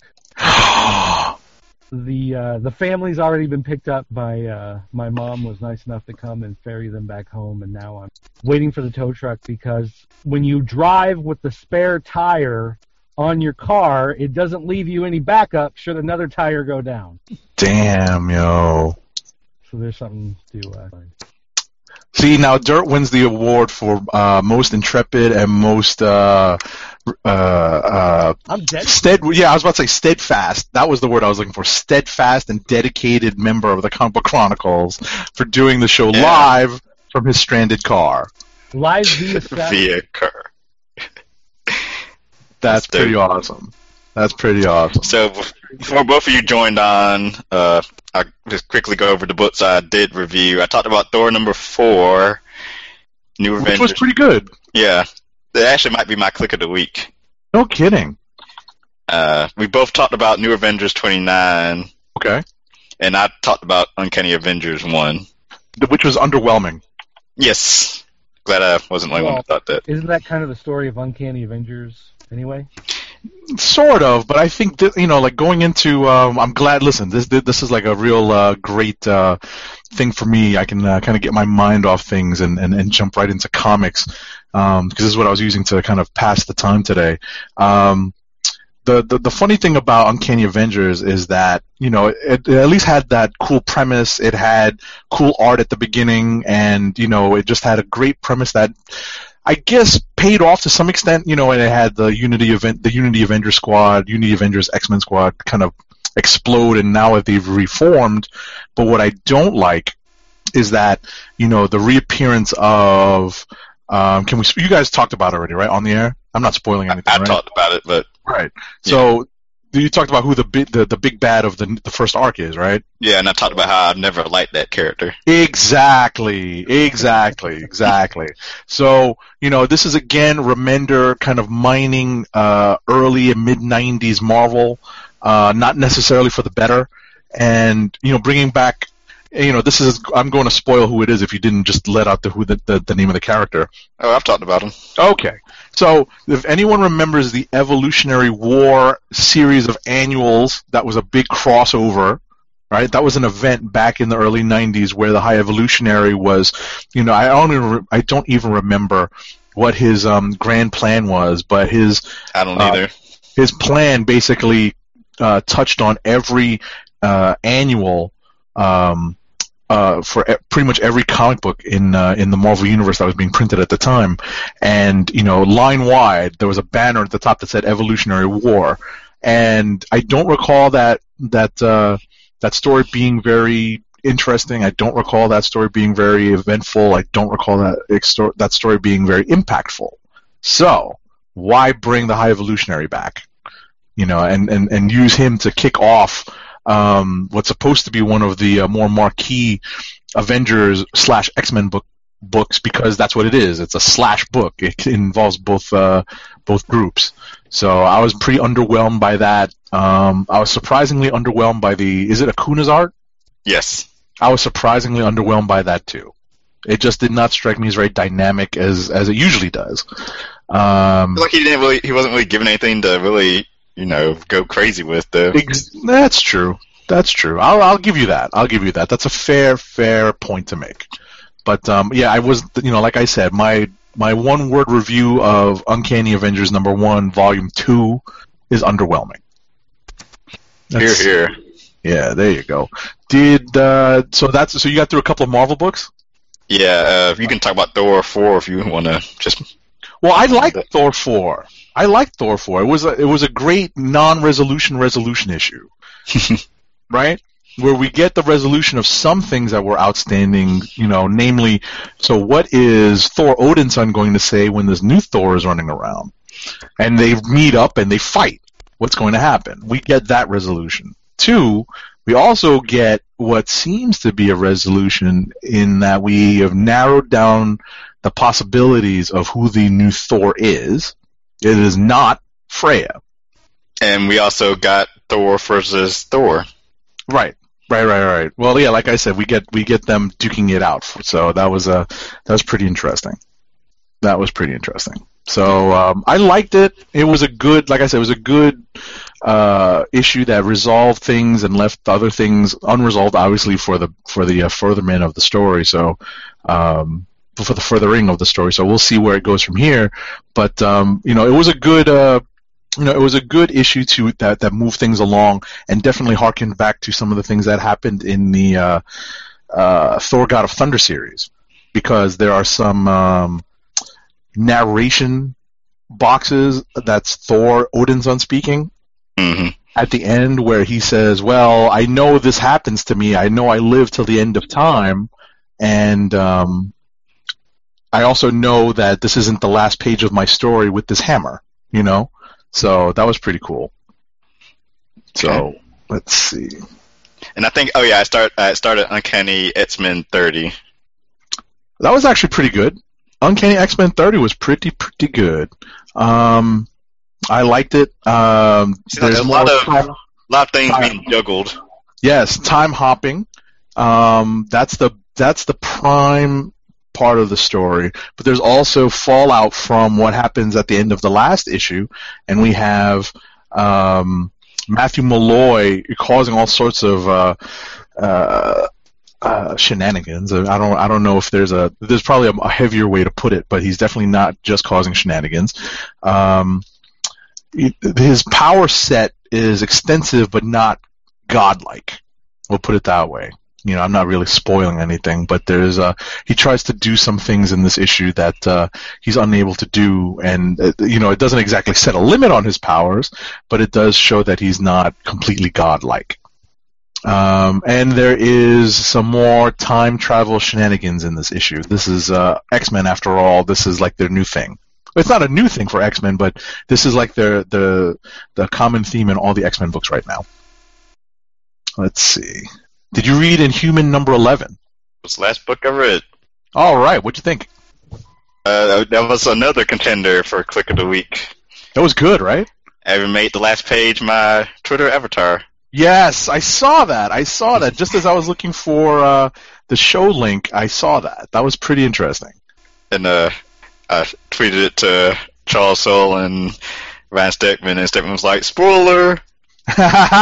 the uh, the family's already been picked up. My, uh, my mom was nice enough to come and ferry them back home, and now I'm waiting for the tow truck because when you drive with the spare tire on your car, it doesn't leave you any backup should another tire go down. Damn, yo. So there's something to uh, find. See, now Dirt wins the award for uh, most intrepid and most uh, uh, uh, I'm dead. Stead. Yeah, I was about to say steadfast. That was the word I was looking for. Steadfast and dedicated member of the Comic Book Chronicles for doing the show yeah. live from his stranded car. Live via Skype. Via car. That's pretty awesome. That's pretty awesome. So before both of you joined on, uh, I'll just quickly go over the books I did review. I talked about Thor number four, New Avengers. Which was pretty good. Yeah. It actually might be my click of the week. No kidding. Uh, we both talked about New Avengers twenty-nine. Okay. And I talked about Uncanny Avengers one. Which was underwhelming. Yes. Glad I wasn't the only well, one who thought that. Isn't that kind of the story of Uncanny Avengers anyway? Sort of, but I think that, you know, like going into, um, I'm glad. Listen, this this is like a real uh, great uh, thing for me. I can uh, kind of get my mind off things and, and, and jump right into comics because um, this is what I was using to kind of pass the time today. Um, the, the the funny thing about Uncanny Avengers is that, you know, it, it at least had that cool premise. It had cool art at the beginning, and you know, it just had a great premise that I guess paid off to some extent, you know, and it had the Unity event, the Unity Avengers Squad, Unity Avengers X-Men Squad kind of explode, and now they've reformed. But what I don't like is that, you know, the reappearance of, um, can we? You guys talked about it already, right, on the air? I'm not spoiling anything. I, I right? talked about it, but right. So yeah. You talked about who the big the, the big bad of the the first arc is, right? Yeah, and I talked about how I've never liked that character. Exactly, exactly, exactly. So, you know, this is again Remender kind of mining uh, early and mid nineties Marvel, uh, not necessarily for the better, and you know, bringing back. You know, this is. I'm going to spoil who it is if you didn't just let out the who the, the, the name of the character. Oh, I've talked about him. Okay, so if anyone remembers the Evolutionary War series of annuals, that was a big crossover, right? That was an event back in the early nineties where the High Evolutionary was. You know, I don't even, I don't even remember what his um, grand plan was, but his I don't uh, either. His plan basically uh, touched on every uh, annual. Um, Uh, for e- pretty much every comic book in uh, in the Marvel Universe that was being printed at the time, and you know, line wide, there was a banner at the top that said Evolutionary War, and I don't recall that that uh, that story being very interesting. I don't recall that story being very eventful. I don't recall that extor- that story being very impactful. So why bring the High Evolutionary back? You know, and and, and use him to kick off. Um, what's supposed to be one of the uh, more marquee Avengers slash X-Men book books, because that's what it is. It's a slash book. It involves both uh, both groups. So I was pretty underwhelmed by that. Um, I was surprisingly underwhelmed by the. Is it Acuna's art? Yes. I was surprisingly underwhelmed by that too. It just did not strike me as very dynamic as as it usually does. Um, like he didn't really. He wasn't really given anything to really. You know, go crazy with though. Ex- that's true. That's true. I'll I'll give you that. I'll give you that. That's a fair fair point to make. But um, yeah, I was you know like I said, my my one word review of Uncanny Avengers number one, volume two, is underwhelming. That's, here, here. Yeah, there you go. Did uh, so that's so you got through a couple of Marvel books? Yeah, uh, you can talk about Thor four if you want to just. Well, I like Thor four. I liked Thor four. It was a, it was a great non-resolution resolution issue, right? where we get the resolution of some things that were outstanding, you know, namely, so what is Thor Odinson going to say when this new Thor is running around? And they meet up and they fight. What's going to happen? We get that resolution. Two, we also get what seems to be a resolution in that we have narrowed down the possibilities of who the new Thor is. It is not Freya. And we also got Thor versus Thor. Right. Right, right, right. Well, yeah, like I said, we get we get them duking it out. So that was a that was pretty interesting. That was pretty interesting. So um, I liked it. It was a good, like I said, it was a good uh, issue that resolved things and left other things unresolved. Obviously, for the for the uh, furtherment of the story. So um, for the furthering of the story. So we'll see where it goes from here. But um, you know, it was a good. Uh, You know, it was a good issue to that that moved things along and definitely harkened back to some of the things that happened in the uh, uh, Thor: God of Thunder series, because there are some um, narration boxes that's Thor Odinson speaking Mm-hmm. at the end where he says, "Well, I know this happens to me. I know I live till the end of time, and um, I also know that this isn't the last page of my story with this hammer." You know. So that was pretty cool. So Okay. let's see. And I think, oh yeah, I start I started Uncanny X-Men thirty. That was actually pretty good. Uncanny X-Men thirty was pretty pretty good. Um, I liked it. Um, See, there's a more lot of time, a lot of things time- being juggled. yes, time hopping. Um, that's the that's the prime part of the story, but there's also fallout from what happens at the end of the last issue, and we have um, Matthew Malloy causing all sorts of uh, uh, uh, shenanigans. I don't I don't know if there's a there's probably a, a heavier way to put it, but he's definitely not just causing shenanigans. Um, it- his power set is extensive, but not godlike. We'll put it that way. You know, I'm not really spoiling anything, but there's uh, he tries to do some things in this issue that uh, he's unable to do, and uh, you know, it doesn't exactly set a limit on his powers, but it does show that he's not completely godlike. Um, and there is some more time travel shenanigans in this issue. This is uh, X-Men, after all. This is like their new thing. It's not a new thing for X-Men, but this is like their the the common theme in all the X-Men books right now. Let's see. Did you read Inhuman number eleven? It was the last book I read. All right, what'd you think? Uh, that was another contender for Click of the Week. That was good, right? I even made the last page my Twitter avatar. Yes, I saw that. I saw that. Just as I was looking for uh, the show link, I saw that. That was pretty interesting. And uh, I tweeted it to Charles Soule and Ryan Steckman, and Steckman was like, "Spoiler!" Which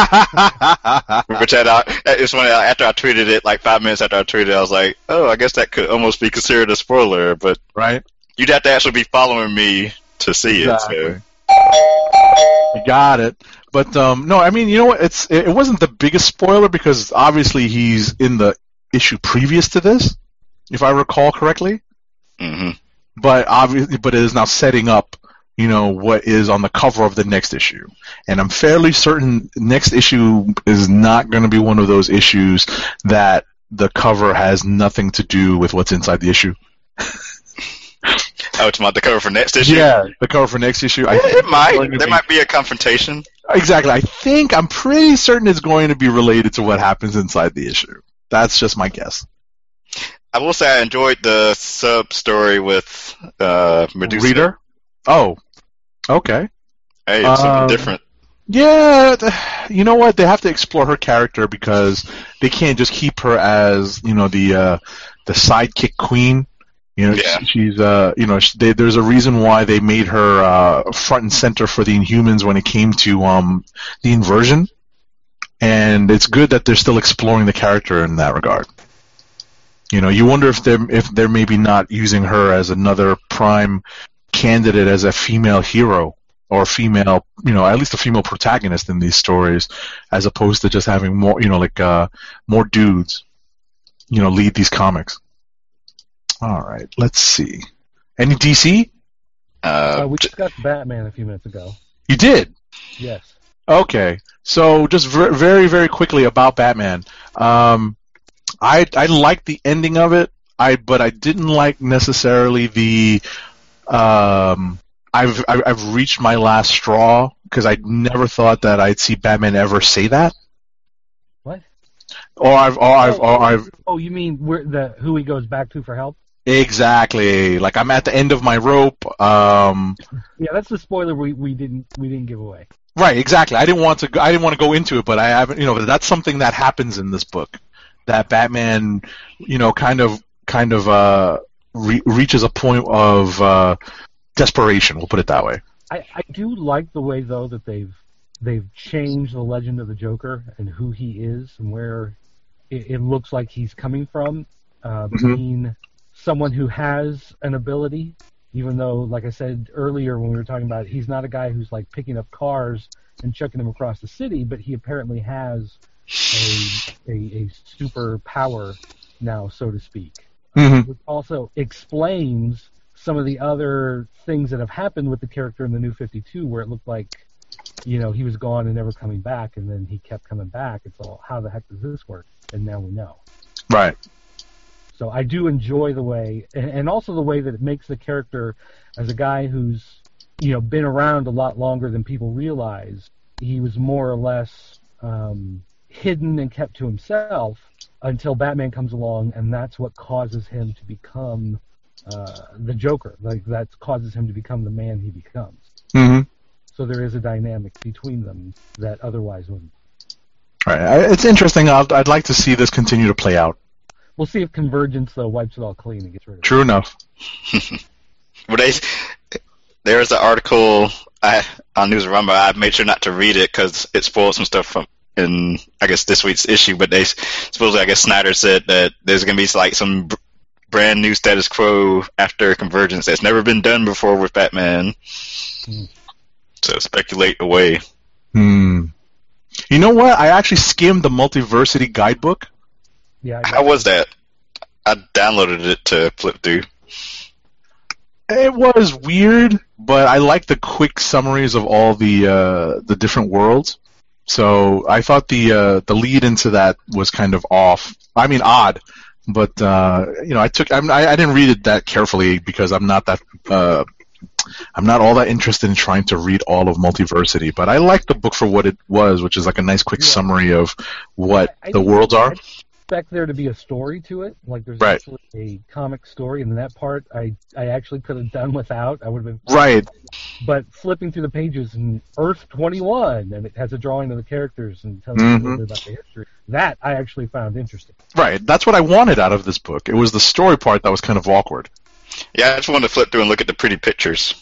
had I, it's funny, after I tweeted it, like five minutes after I tweeted it, I was like, oh, I guess that could almost be considered a spoiler, but Right? you'd have to actually be following me to see Exactly. it. You got it. But um, no, I mean, you know what? It's it it wasn't the biggest spoiler because obviously he's in the issue previous to this, if I recall correctly. So, hmm But obviously, but it is now setting up, you know, what is on the cover of the next issue. And I'm fairly certain next issue is not going to be one of those issues that the cover has nothing to do with what's inside the issue. Oh, it's about the cover for next issue? Yeah, the cover for next issue. I It, think it it's going might. to There be- might be a confrontation. Exactly. I think, I'm pretty certain it's going to be related to what happens inside the issue. That's just my guess. I will say I enjoyed the sub story with uh, Medusa. Reader? Oh, okay. Hey, it's something Um, different. Yeah, th- you know what? They have to explore her character because they can't just keep her as, you know, the uh, the sidekick queen. You know, Yeah. sh- she's uh, you know, sh- they, there's a reason why they made her uh, front and center for the Inhumans when it came to um the inversion, and it's good that they're still exploring the character in that regard. You know, you wonder if they're if they're maybe not using her as another prime candidate as a female hero or female, you know, at least a female protagonist in these stories, as opposed to just having more, you know, like uh, more dudes, you know, lead these comics. All right, let's see. Any D C? Uh, Uh, we discussed Batman a few minutes ago. You did. Yes. Okay, so just ver- very, very quickly about Batman. Um, I I liked the ending of it. I but I didn't like necessarily the. Um, I've I've I've reached my last straw because I never thought that I'd see Batman ever say that. What? Or I've or I've oh, or I've. Oh, you mean where the who he goes back to for help? Exactly. Like I'm at the end of my rope. Um, yeah, that's the spoiler we, we didn't we didn't give away. Right. Exactly. I didn't want to. Go, I didn't want to go into it, but I haven't. You know, that's something that happens in this book. That Batman, you know, kind of kind of uh, re- reaches a point of uh, desperation. We'll put it that way. I, I do like the way though that they've they've changed the legend of the Joker and who he is and where it, it looks like he's coming from. Uh, Mm-hmm. being someone who has an ability, even though, like I said earlier when we were talking about it, he's not a guy who's like picking up cars and chucking them across the city, but he apparently has a a, a super power now, so to speak. Mm-hmm. Which also explains some of the other things that have happened with the character in the New fifty-two, where it looked like, you know, he was gone and never coming back, and then he kept coming back. It's all, how the heck does this work? And now we know. Right. So I do enjoy the way, and, and also the way that it makes the character, as a guy who's, you know, been around a lot longer than people realize, he was more or less um, hidden and kept to himself until Batman comes along, and that's what causes him to become uh, the Joker. Like, that causes him to become the man he becomes. Mm-hmm. So there is a dynamic between them that otherwise wouldn't. Right. I- It's interesting. I'd, I'd like to see this continue to play out. We'll see if Convergence, though, wipes it all clean and gets rid of it. True enough. Well, they, there's an article I, on News Rumble. I made sure not to read it because it spoiled some stuff from in, I guess, this week's issue. But they supposedly, I guess, Snyder said that there's going to be like some b- brand new status quo after Convergence that's never been done before with Batman. Hmm. So speculate away. Hmm. You know what? I actually skimmed the Multiversity guidebook. Yeah. I How was that? I downloaded it to flip through. It was weird, but I liked the quick summaries of all the uh, the different worlds. So I thought the uh, the lead into that was kind of off. I mean, odd, but uh, you know, I took I'm, I, I didn't read it that carefully because I'm not that uh, I'm not all that interested in trying to read all of Multiversity. But I liked the book for what it was, which is like a nice quick Yeah. summary of what I- I the didn't- worlds are. I expect there to be a story to it. Like, there's Right. actually a comic story, and that part I, I actually could have done without. I would have been Right. But flipping through the pages in Earth twenty-one, and it has a drawing of the characters and tells you a Mhm. little bit about the history. That I actually found interesting. Right. That's what I wanted out of this book. It was the story part that was kind of awkward. Yeah, I just wanted to flip through and look at the pretty pictures.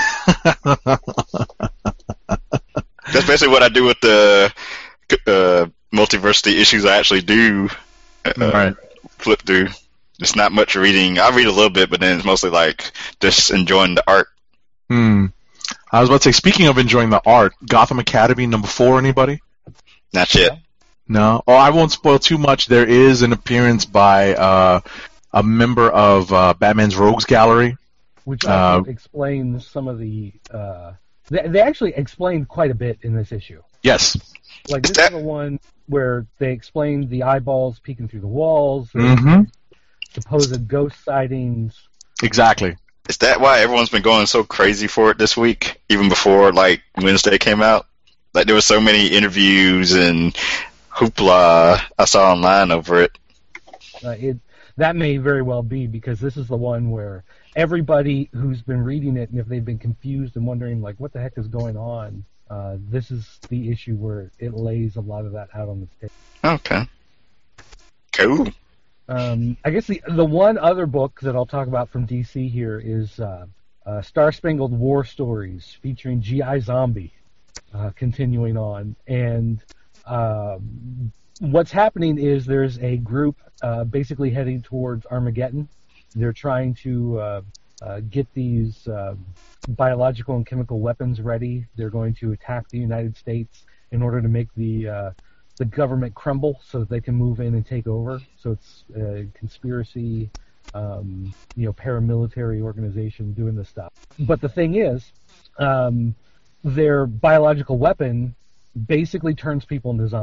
That's basically what I do with the uh, Multiversity issues I actually do. Uh, Right. Flip through. It's not much reading. I read a little bit, but then it's mostly like just enjoying the art. Hmm. I was about to say, speaking of enjoying the art, Gotham Academy number four, anybody? Not yet. No? Oh, I won't spoil too much. There is an appearance by uh, a member of uh, Batman's Rogues Gallery. Which also Uh, explains some of the... Uh, they, they actually explained quite a bit in this issue. Yes. Like, this that- is the one where they explained the eyeballs peeking through the walls, or Mm-hmm. supposed ghost sightings. Exactly. Is that why everyone's been going so crazy for it this week, even before like Wednesday came out? Like there were so many interviews and hoopla I saw online over it. Uh, it that may very well be, because this is the one where everybody who's been reading it, and if they've been confused and wondering like what the heck is going on, uh, this is the issue where it lays a lot of that out on the table. Okay. Cool. Um, I guess the the one other book that I'll talk about from D C here is uh, uh, Star Spangled War Stories, featuring G I Zombie, uh, continuing on. And um, what's happening is there's a group uh, basically heading towards Armageddon. They're trying to uh, uh, get these uh, biological and chemical weapons ready. They're going to attack the United States in order to make the uh, the government crumble so that they can move in and take over. So it's a conspiracy, um, you know, paramilitary organization doing this stuff. But the thing is, um, their biological weapon basically turns people into zombies.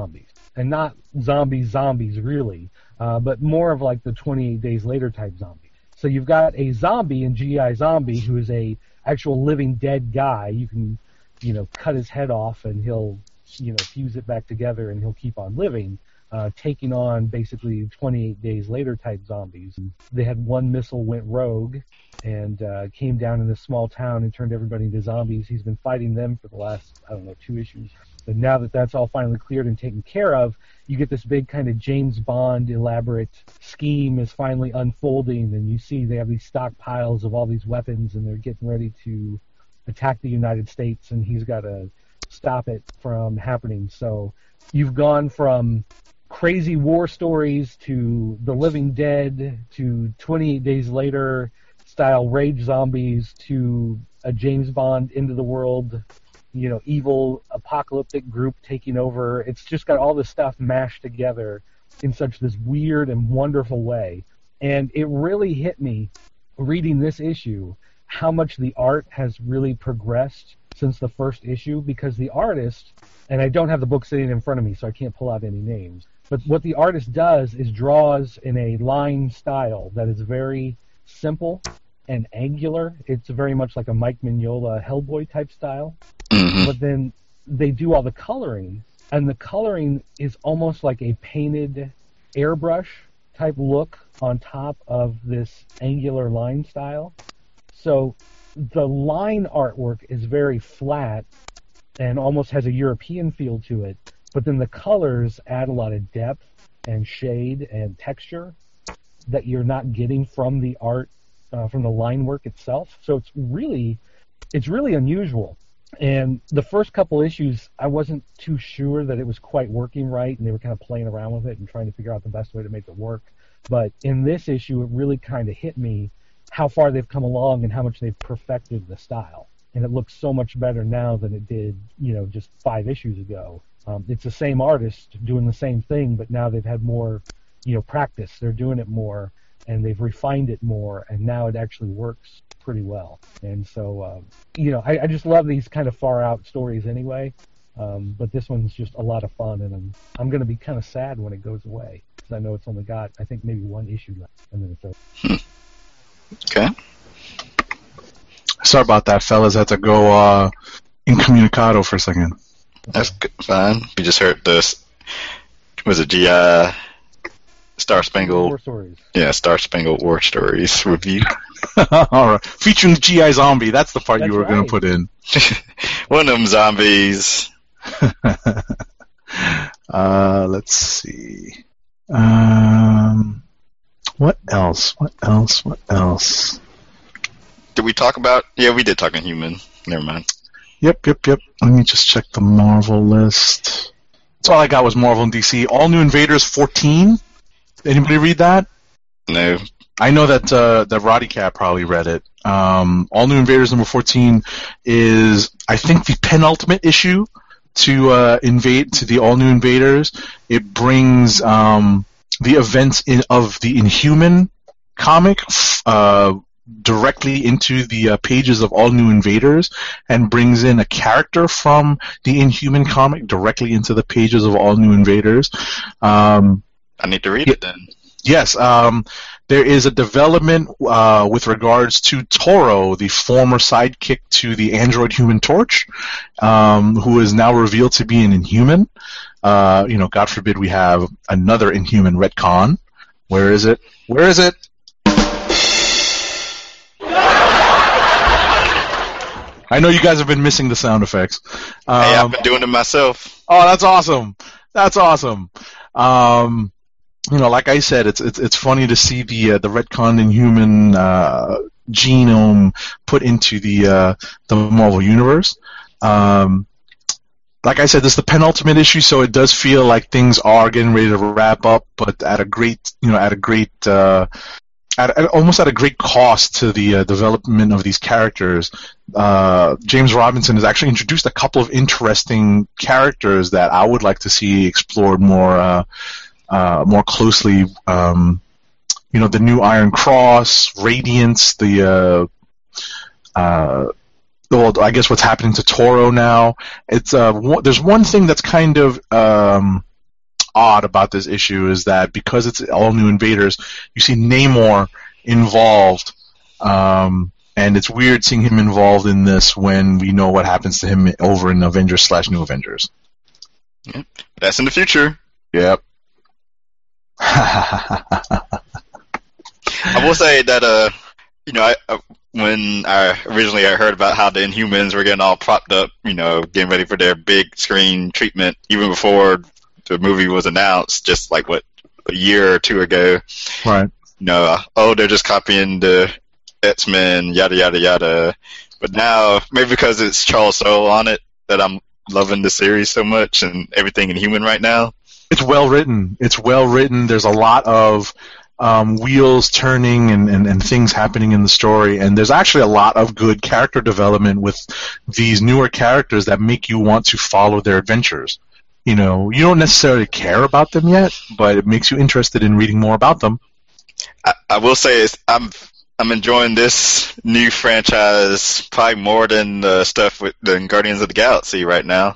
and not zombies, zombies really, uh, but more of like the twenty-eight Days Later type zombie. So you've got a zombie in G I Zombie who is a actual living dead guy. You can, you know, cut his head off and he'll, you know, fuse it back together and he'll keep on living, uh, taking on basically twenty-eight Days Later type zombies. They had one missile went rogue and uh, came down in this small town and turned everybody into zombies. He's been fighting them for the last, I don't know, two issues. But now that that's all finally cleared and taken care of, you get this big kind of James Bond elaborate scheme is finally unfolding, and you see they have these stockpiles of all these weapons, and they're getting ready to attack the United States, and he's got to stop it from happening. So you've gone from crazy war stories to The Living Dead to twenty-eight Days Later style rage zombies to a James Bond into the world, you know, evil apocalyptic group taking over. It's just got all this stuff mashed together in such this weird and wonderful way. And it really hit me reading this issue how much the art has really progressed since the first issue, because the artist, and I don't have the book sitting in front of me so I can't pull out any names, but what the artist does is draws in a line style that is very simple and angular. It's very much like a Mike Mignola Hellboy type style. Mm-hmm. But then they do all the coloring, and the coloring is almost like a painted airbrush type look on top of this angular line style. So the line artwork is very flat and almost has a European feel to it, but then the colors add a lot of depth and shade and texture that you're not getting from the art, uh, from the line work itself. So it's really, it's really unusual. And the first couple issues, I wasn't too sure that it was quite working right, and they were kind of playing around with it and trying to figure out the best way to make it work. But in this issue, it really kind of hit me how far they've come along and how much they've perfected the style. And it looks so much better now than it did, you know, just five issues ago. Um, it's the same artist doing the same thing, but now they've had more, you know, practice. They're doing it more, and they've refined it more, and now it actually works pretty well. And so, um, you know, I, I just love these kind of far-out stories anyway, um, but this one's just a lot of fun, and I'm, I'm going to be kind of sad when it goes away, because I know it's only got, I think, maybe one issue left, and then it's over. Okay. Sorry about that, fellas. I had to go uh, incommunicado for a second. That's good, fine. We just heard this. Was it G I Star Spangled? War Stories. Yeah, Star Spangled War Stories review. All right, featuring G I Zombie. That's the part That's you were right. going to put in. One of them zombies. uh, let's see. Um, what else? What else? What else? Did we talk about? Yeah, we did talk Inhuman. Never mind. Yep, yep, yep. Let me just check the Marvel list. That's all I got was Marvel and D C. All New Invaders fourteen. Anybody read that? No. I know that uh, that Roddy Cat probably read it. Um, All New Invaders number fourteen is, I think, the penultimate issue to uh, invade to the All New Invaders. It brings um, the events in of the Inhuman comic uh, directly into the uh, pages of All New Invaders, and brings in a character from the Inhuman comic directly into the pages of All New Invaders. Um, I need to read it then. Yes, um, there is a development uh, with regards to Toro, the former sidekick to the android Human Torch, um, who is now revealed to be an Inhuman. Uh, you know, God forbid we have another Inhuman retcon. Where is it? Where is it? I know you guys have been missing the sound effects. Um, Hey, I've been doing it myself. Oh, that's awesome! That's awesome. Um, you know, like I said, it's it's it's funny to see the uh, the retcon Inhuman uh, genome put into the uh, the Marvel universe. Um, like I said, this is the penultimate issue, so it does feel like things are getting ready to wrap up, but at a great, you know, at a great, uh, at, at almost at a great cost to the uh, development of these characters. Uh, James Robinson has actually introduced a couple of interesting characters that I would like to see explored more. Uh, Uh, more closely, um, you know, the new Iron Cross, Radiance, the, uh, uh, well, I guess what's happening to Toro now. It's uh, one, there's one thing that's kind of um, odd about this issue is that because it's all new Invaders, you see Namor involved, um, and it's weird seeing him involved in this when we know what happens to him over in Avengers slash New Avengers. Yep. That's in the future. Yep. I will say that, uh, you know, I, uh, when I originally I heard about how the Inhumans were getting all propped up, you know, getting ready for their big screen treatment, even before the movie was announced, just like, what, a year or two ago. Right. You know, uh, oh, they're just copying the X-Men, yada, yada, yada. But now, maybe because it's Charles Soule on it, that I'm loving the series so much and everything Inhuman right now. It's well written. It's well written. There's a lot of um, wheels turning and, and, and things happening in the story, and there's actually a lot of good character development with these newer characters that make you want to follow their adventures. You know, you don't necessarily care about them yet, but it makes you interested in reading more about them. I, I will say it's, I'm I'm enjoying this new franchise probably more than the stuff with than Guardians of the Galaxy right now.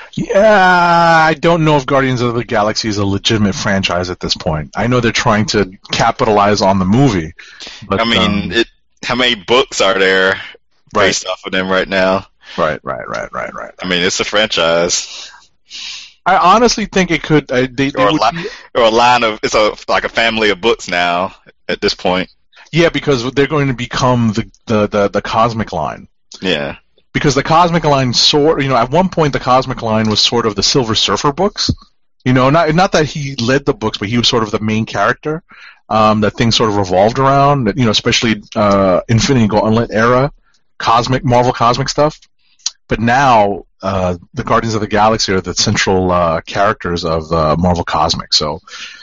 Yeah, I don't know if Guardians of the Galaxy is a legitimate franchise at this point. I know they're trying to capitalize on the movie. But, I mean, um, it, how many books are there based Right. off of them right now? right, right, right, right, right. I mean, it's a franchise. I honestly think it could. Uh, they, they Or a, would, li- or a line of, it's a like a family of books now at this point. yeah, because they're going to become the, the, the, the Cosmic Line. Yeah. Because the Cosmic Line sort, you know, at one point the Cosmic Line was sort of the Silver Surfer books. You know, not not that he led the books, but he was sort of the main character um, that things sort of revolved around. You know, especially uh, Infinity Gauntlet era, cosmic Marvel cosmic stuff. But now uh, the Guardians of the Galaxy are the central uh, characters of uh, Marvel Cosmic. So,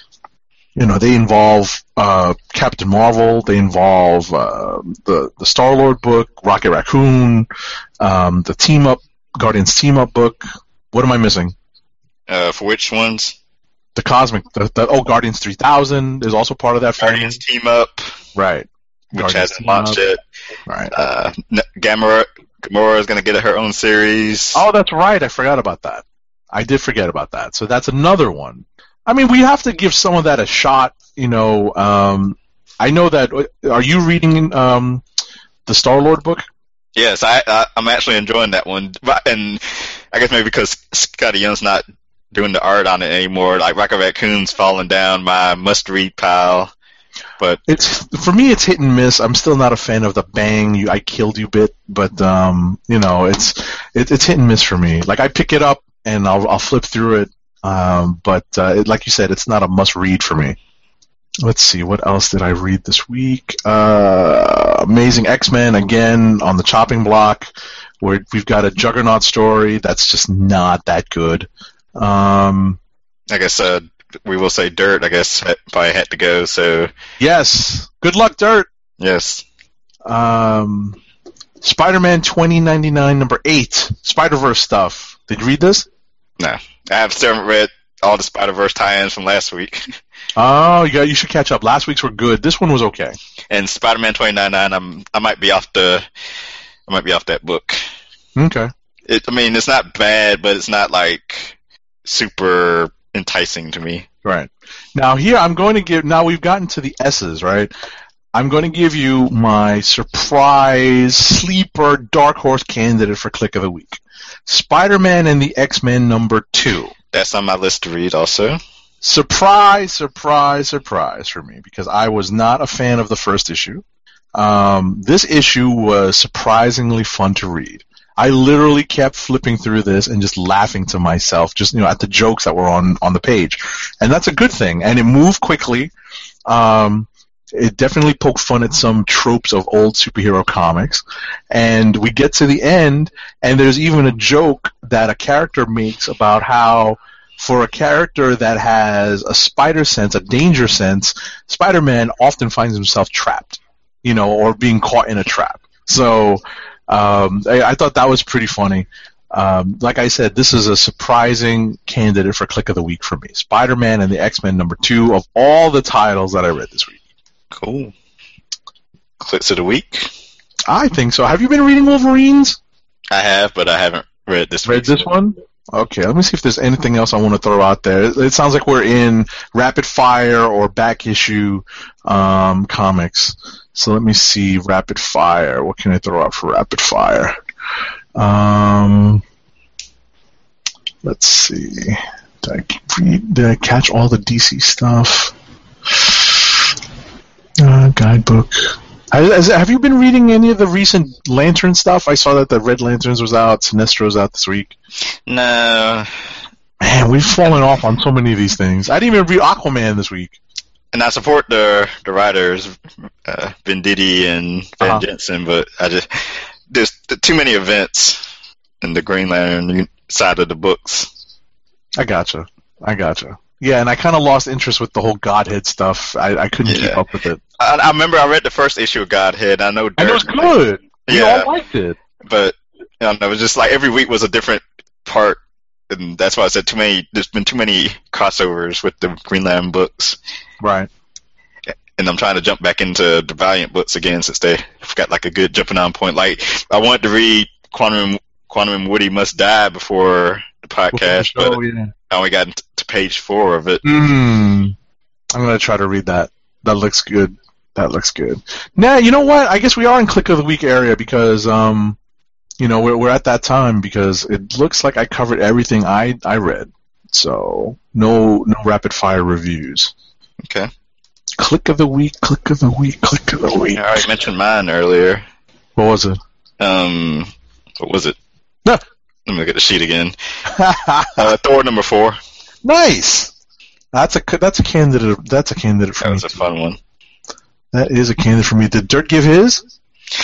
you know, they involve uh, Captain Marvel, they involve uh, the the Star Lord book, Rocket Raccoon, um, the team up Guardians team up book. What am I missing? Uh, for which ones? The Cosmic, the, the oh Guardians three thousand is also part of that family. Guardians Team Up, Right. which Guardians hasn't Team launched Up. yet. Right. Uh, N- Gamora, Gamora is going to get her own series. Oh, that's right. I forgot about that. I did forget about that. So that's another one. I mean, we have to give some of that a shot. You know, um, I know that. Are you reading um, the Star Lord book? Yes, I, I I'm actually enjoying that one, but, and I guess maybe because Scotty Young's not doing the art on it anymore. Like Rocket Raccoon's falling down my must-read pile, but It's for me. It's hit and miss. I'm still not a fan of the bang you I killed you bit, but um, you know, it's it, it's hit and miss for me. Like I pick it up and I'll I'll flip through it, um, but uh, it, like you said, it's not a must-read for me. Let's see, what else did I read this week? Uh, Amazing X-Men again on the chopping block, where we've got a Juggernaut story that's just not that good. Um, I guess uh, we will say Dirt. I guess had- probably had to go. So yes, good luck, Dirt. yes, Um, Spider-Man twenty ninety-nine number eight, Spider-Verse stuff. Did you read this? no, I have still haven't read all the Spider-Verse tie-ins from last week. Oh, you got, you should catch up. Last week's were good. This one was okay. And Spider-Man twenty ninety-nine, I'm I might be off the I might be off that book. Okay. It, I mean, it's not bad, but it's not like super enticing to me. Right. Now here I'm going to give, now we've gotten to the S's, right? I'm going to give you my surprise sleeper dark horse candidate for Click of the Week. Spider-Man and the X-Men number two. That's on my list to read also. Surprise, surprise, surprise for me, because I was not a fan of the first issue. Um, this issue was surprisingly fun to read. I literally kept flipping through this and just laughing to myself, just you know, at the jokes that were on, on the page, and that's a good thing. And it moved quickly. Um, it definitely poked fun at some tropes of old superhero comics, and we get to the end, and there's even a joke that a character makes about how, for a character that has a spider sense, a danger sense, Spider-Man often finds himself trapped, you know, or being caught in a trap. So. Um, I, I thought that was pretty funny. Um, like I said, this is a surprising candidate for Click of the Week for me. Spider-Man and the X-Men number two of all the titles that I read this week. Cool. Clicks of the week. I think so. Have you been reading Wolverines? I have, but I haven't read this Read week's this one? Okay, let me see if there's anything else I want to throw out there. It, it sounds like we're in rapid fire or back issue um, comics. So let me see, rapid fire. What can I throw out for rapid fire? Um, let's see. Did I read? Did I catch all the D C stuff? Uh, guidebook. Has, have you been reading any of the recent Lantern stuff? I saw that the Red Lanterns was out, Sinestro's out this week. No. Man, we've fallen off on so many of these things. I didn't even read Aquaman this week. And I support the the writers, uh, Venditti and Van Uh-huh. Jensen, but I just there's too many events in the Green Lantern side of the books. I gotcha. I gotcha. Yeah, and I kind of lost interest with the whole Godhead stuff. I, I couldn't Yeah. keep up with it. I, I remember I read the first issue of Godhead. I know, And it was good. We Yeah. all liked it. but you know, it was just like every week was a different part, and that's why I said too many. There's been too many crossovers with the Green Lantern books, Right. and I'm trying to jump back into the Valiant books again since they got like a good jumping on point. Like I wanted to read Quantum Quantum and Woody Must Die before the podcast, Oh, but yeah. I only got to page four of it. Mm. I'm going to try to read that. That looks good. That looks good. Now, you know what? I guess we are in Click of the Week area because, um, you know, we're, we're at that time because it looks like I covered everything I, I read. So, no no rapid fire reviews. Okay. Click of the Week, Click of the Week, Click of the Week. I already mentioned mine earlier. What was it? Um, what was it? No. Let me look at the sheet again. Uh, Thor number four. Nice. That's a that's a candidate. That's a candidate for That me. was a fun one. That is a candidate for me. Did Dirt give his?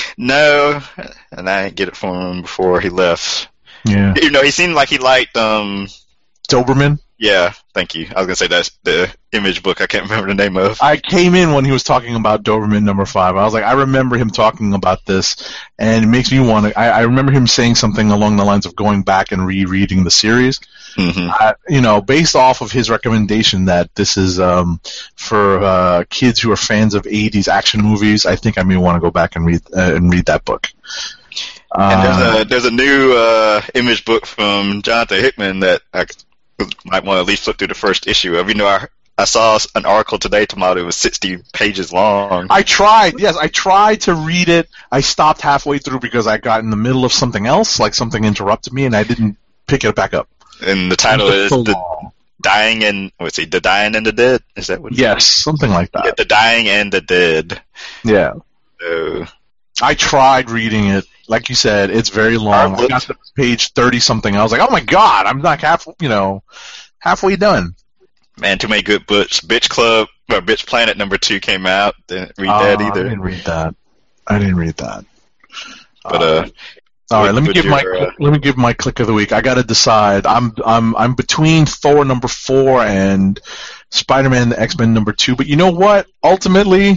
No, and I didn't get it from him before he left. Yeah. You know, he seemed like he liked, um, Doberman. yeah, thank you. I was going to say that's the Image book I can't remember the name of. I came in when he was talking about Doberman number five. I was like, I remember him talking about this, and it makes me want to. I, I remember him saying something along the lines of going back and rereading the series. hmm I, you know, based off of his recommendation that this is um, for uh, kids who are fans of eighties action movies, I think I may want to go back and read uh, and read that book. And there's Uh, a there's a new uh, Image book from Jonathan Hickman that I might want to at least flip through the first issue of. You know, I, I saw an article today tomorrow that was sixty pages long. I tried, yes, I tried to read it. I stopped halfway through because I got in the middle of something else, like something interrupted me, and I didn't pick it back up. And the title It's is so The long. Dying and, what's it, The Dying and the Dead? Is that what it Yes, is? something like Yeah, that. The Dying and the Dead. Yeah. So, I tried reading it. Like you said, it's very long. I got to page thirty-something. I was like, oh my god, I'm not half, you know, halfway done. man, too many good books. Bitch Club, or Bitch Planet number two came out. Didn't read Uh, that I either. didn't read that. I didn't read that. But, uh, all right, with- let me with give my your, uh, let me give my click of the week. I got to decide. I'm I'm I'm between Thor number four and Spider-Man the X-Men number two. But you know what? Ultimately,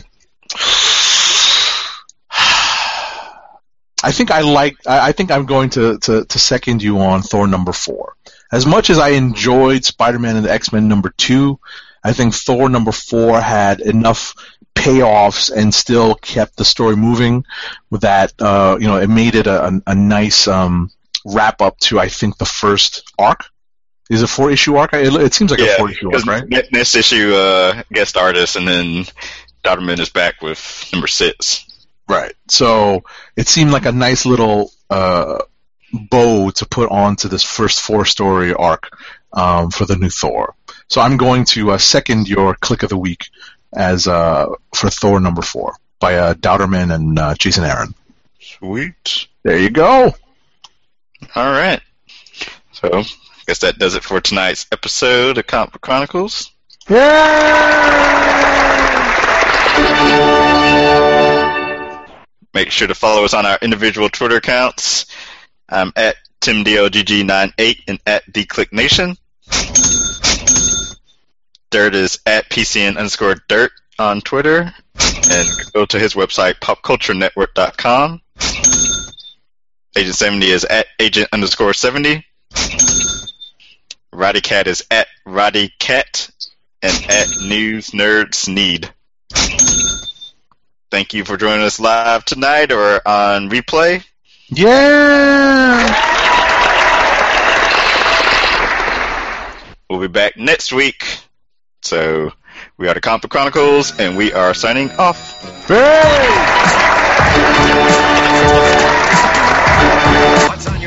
I think I like. I I think I'm going to, to, to second you on Thor number four. As much as I enjoyed Spider-Man and the X-Men number two, I think Thor number four had enough payoffs and still kept the story moving. With that, uh, you know, it made it a, a, a nice um, wrap up to I think the first arc. Is it four issue arc? It, it seems like a yeah, four issue arc, because right? ne- next issue, uh, guest artist, and then Dotterman is back with number six. Right. So it seemed like a nice little uh, bow to put onto this first four-story arc um, for the new Thor. So I'm going to uh, second your click of the week as uh, for Thor number four by uh, Dowderman and uh, Jason Aaron. Sweet. There you go. All right. So, I guess that does it for tonight's episode of Comic Book Chronicles. Make sure to follow us on our individual Twitter accounts. I'm at Tim D L G G ninety-eight and at DClickNation. Dirt is at P C N underscore Dirt on Twitter. And go to his website, pop culture network dot com. Agent seventy is at Agent underscore seventy. Roddy Cat is at Roddy Cat and at News Nerds Need. Thank you for joining us live tonight or on replay. Yeah. We'll be back next week. So we are the Comic Book Chronicles, and we are signing off. Hey! What's on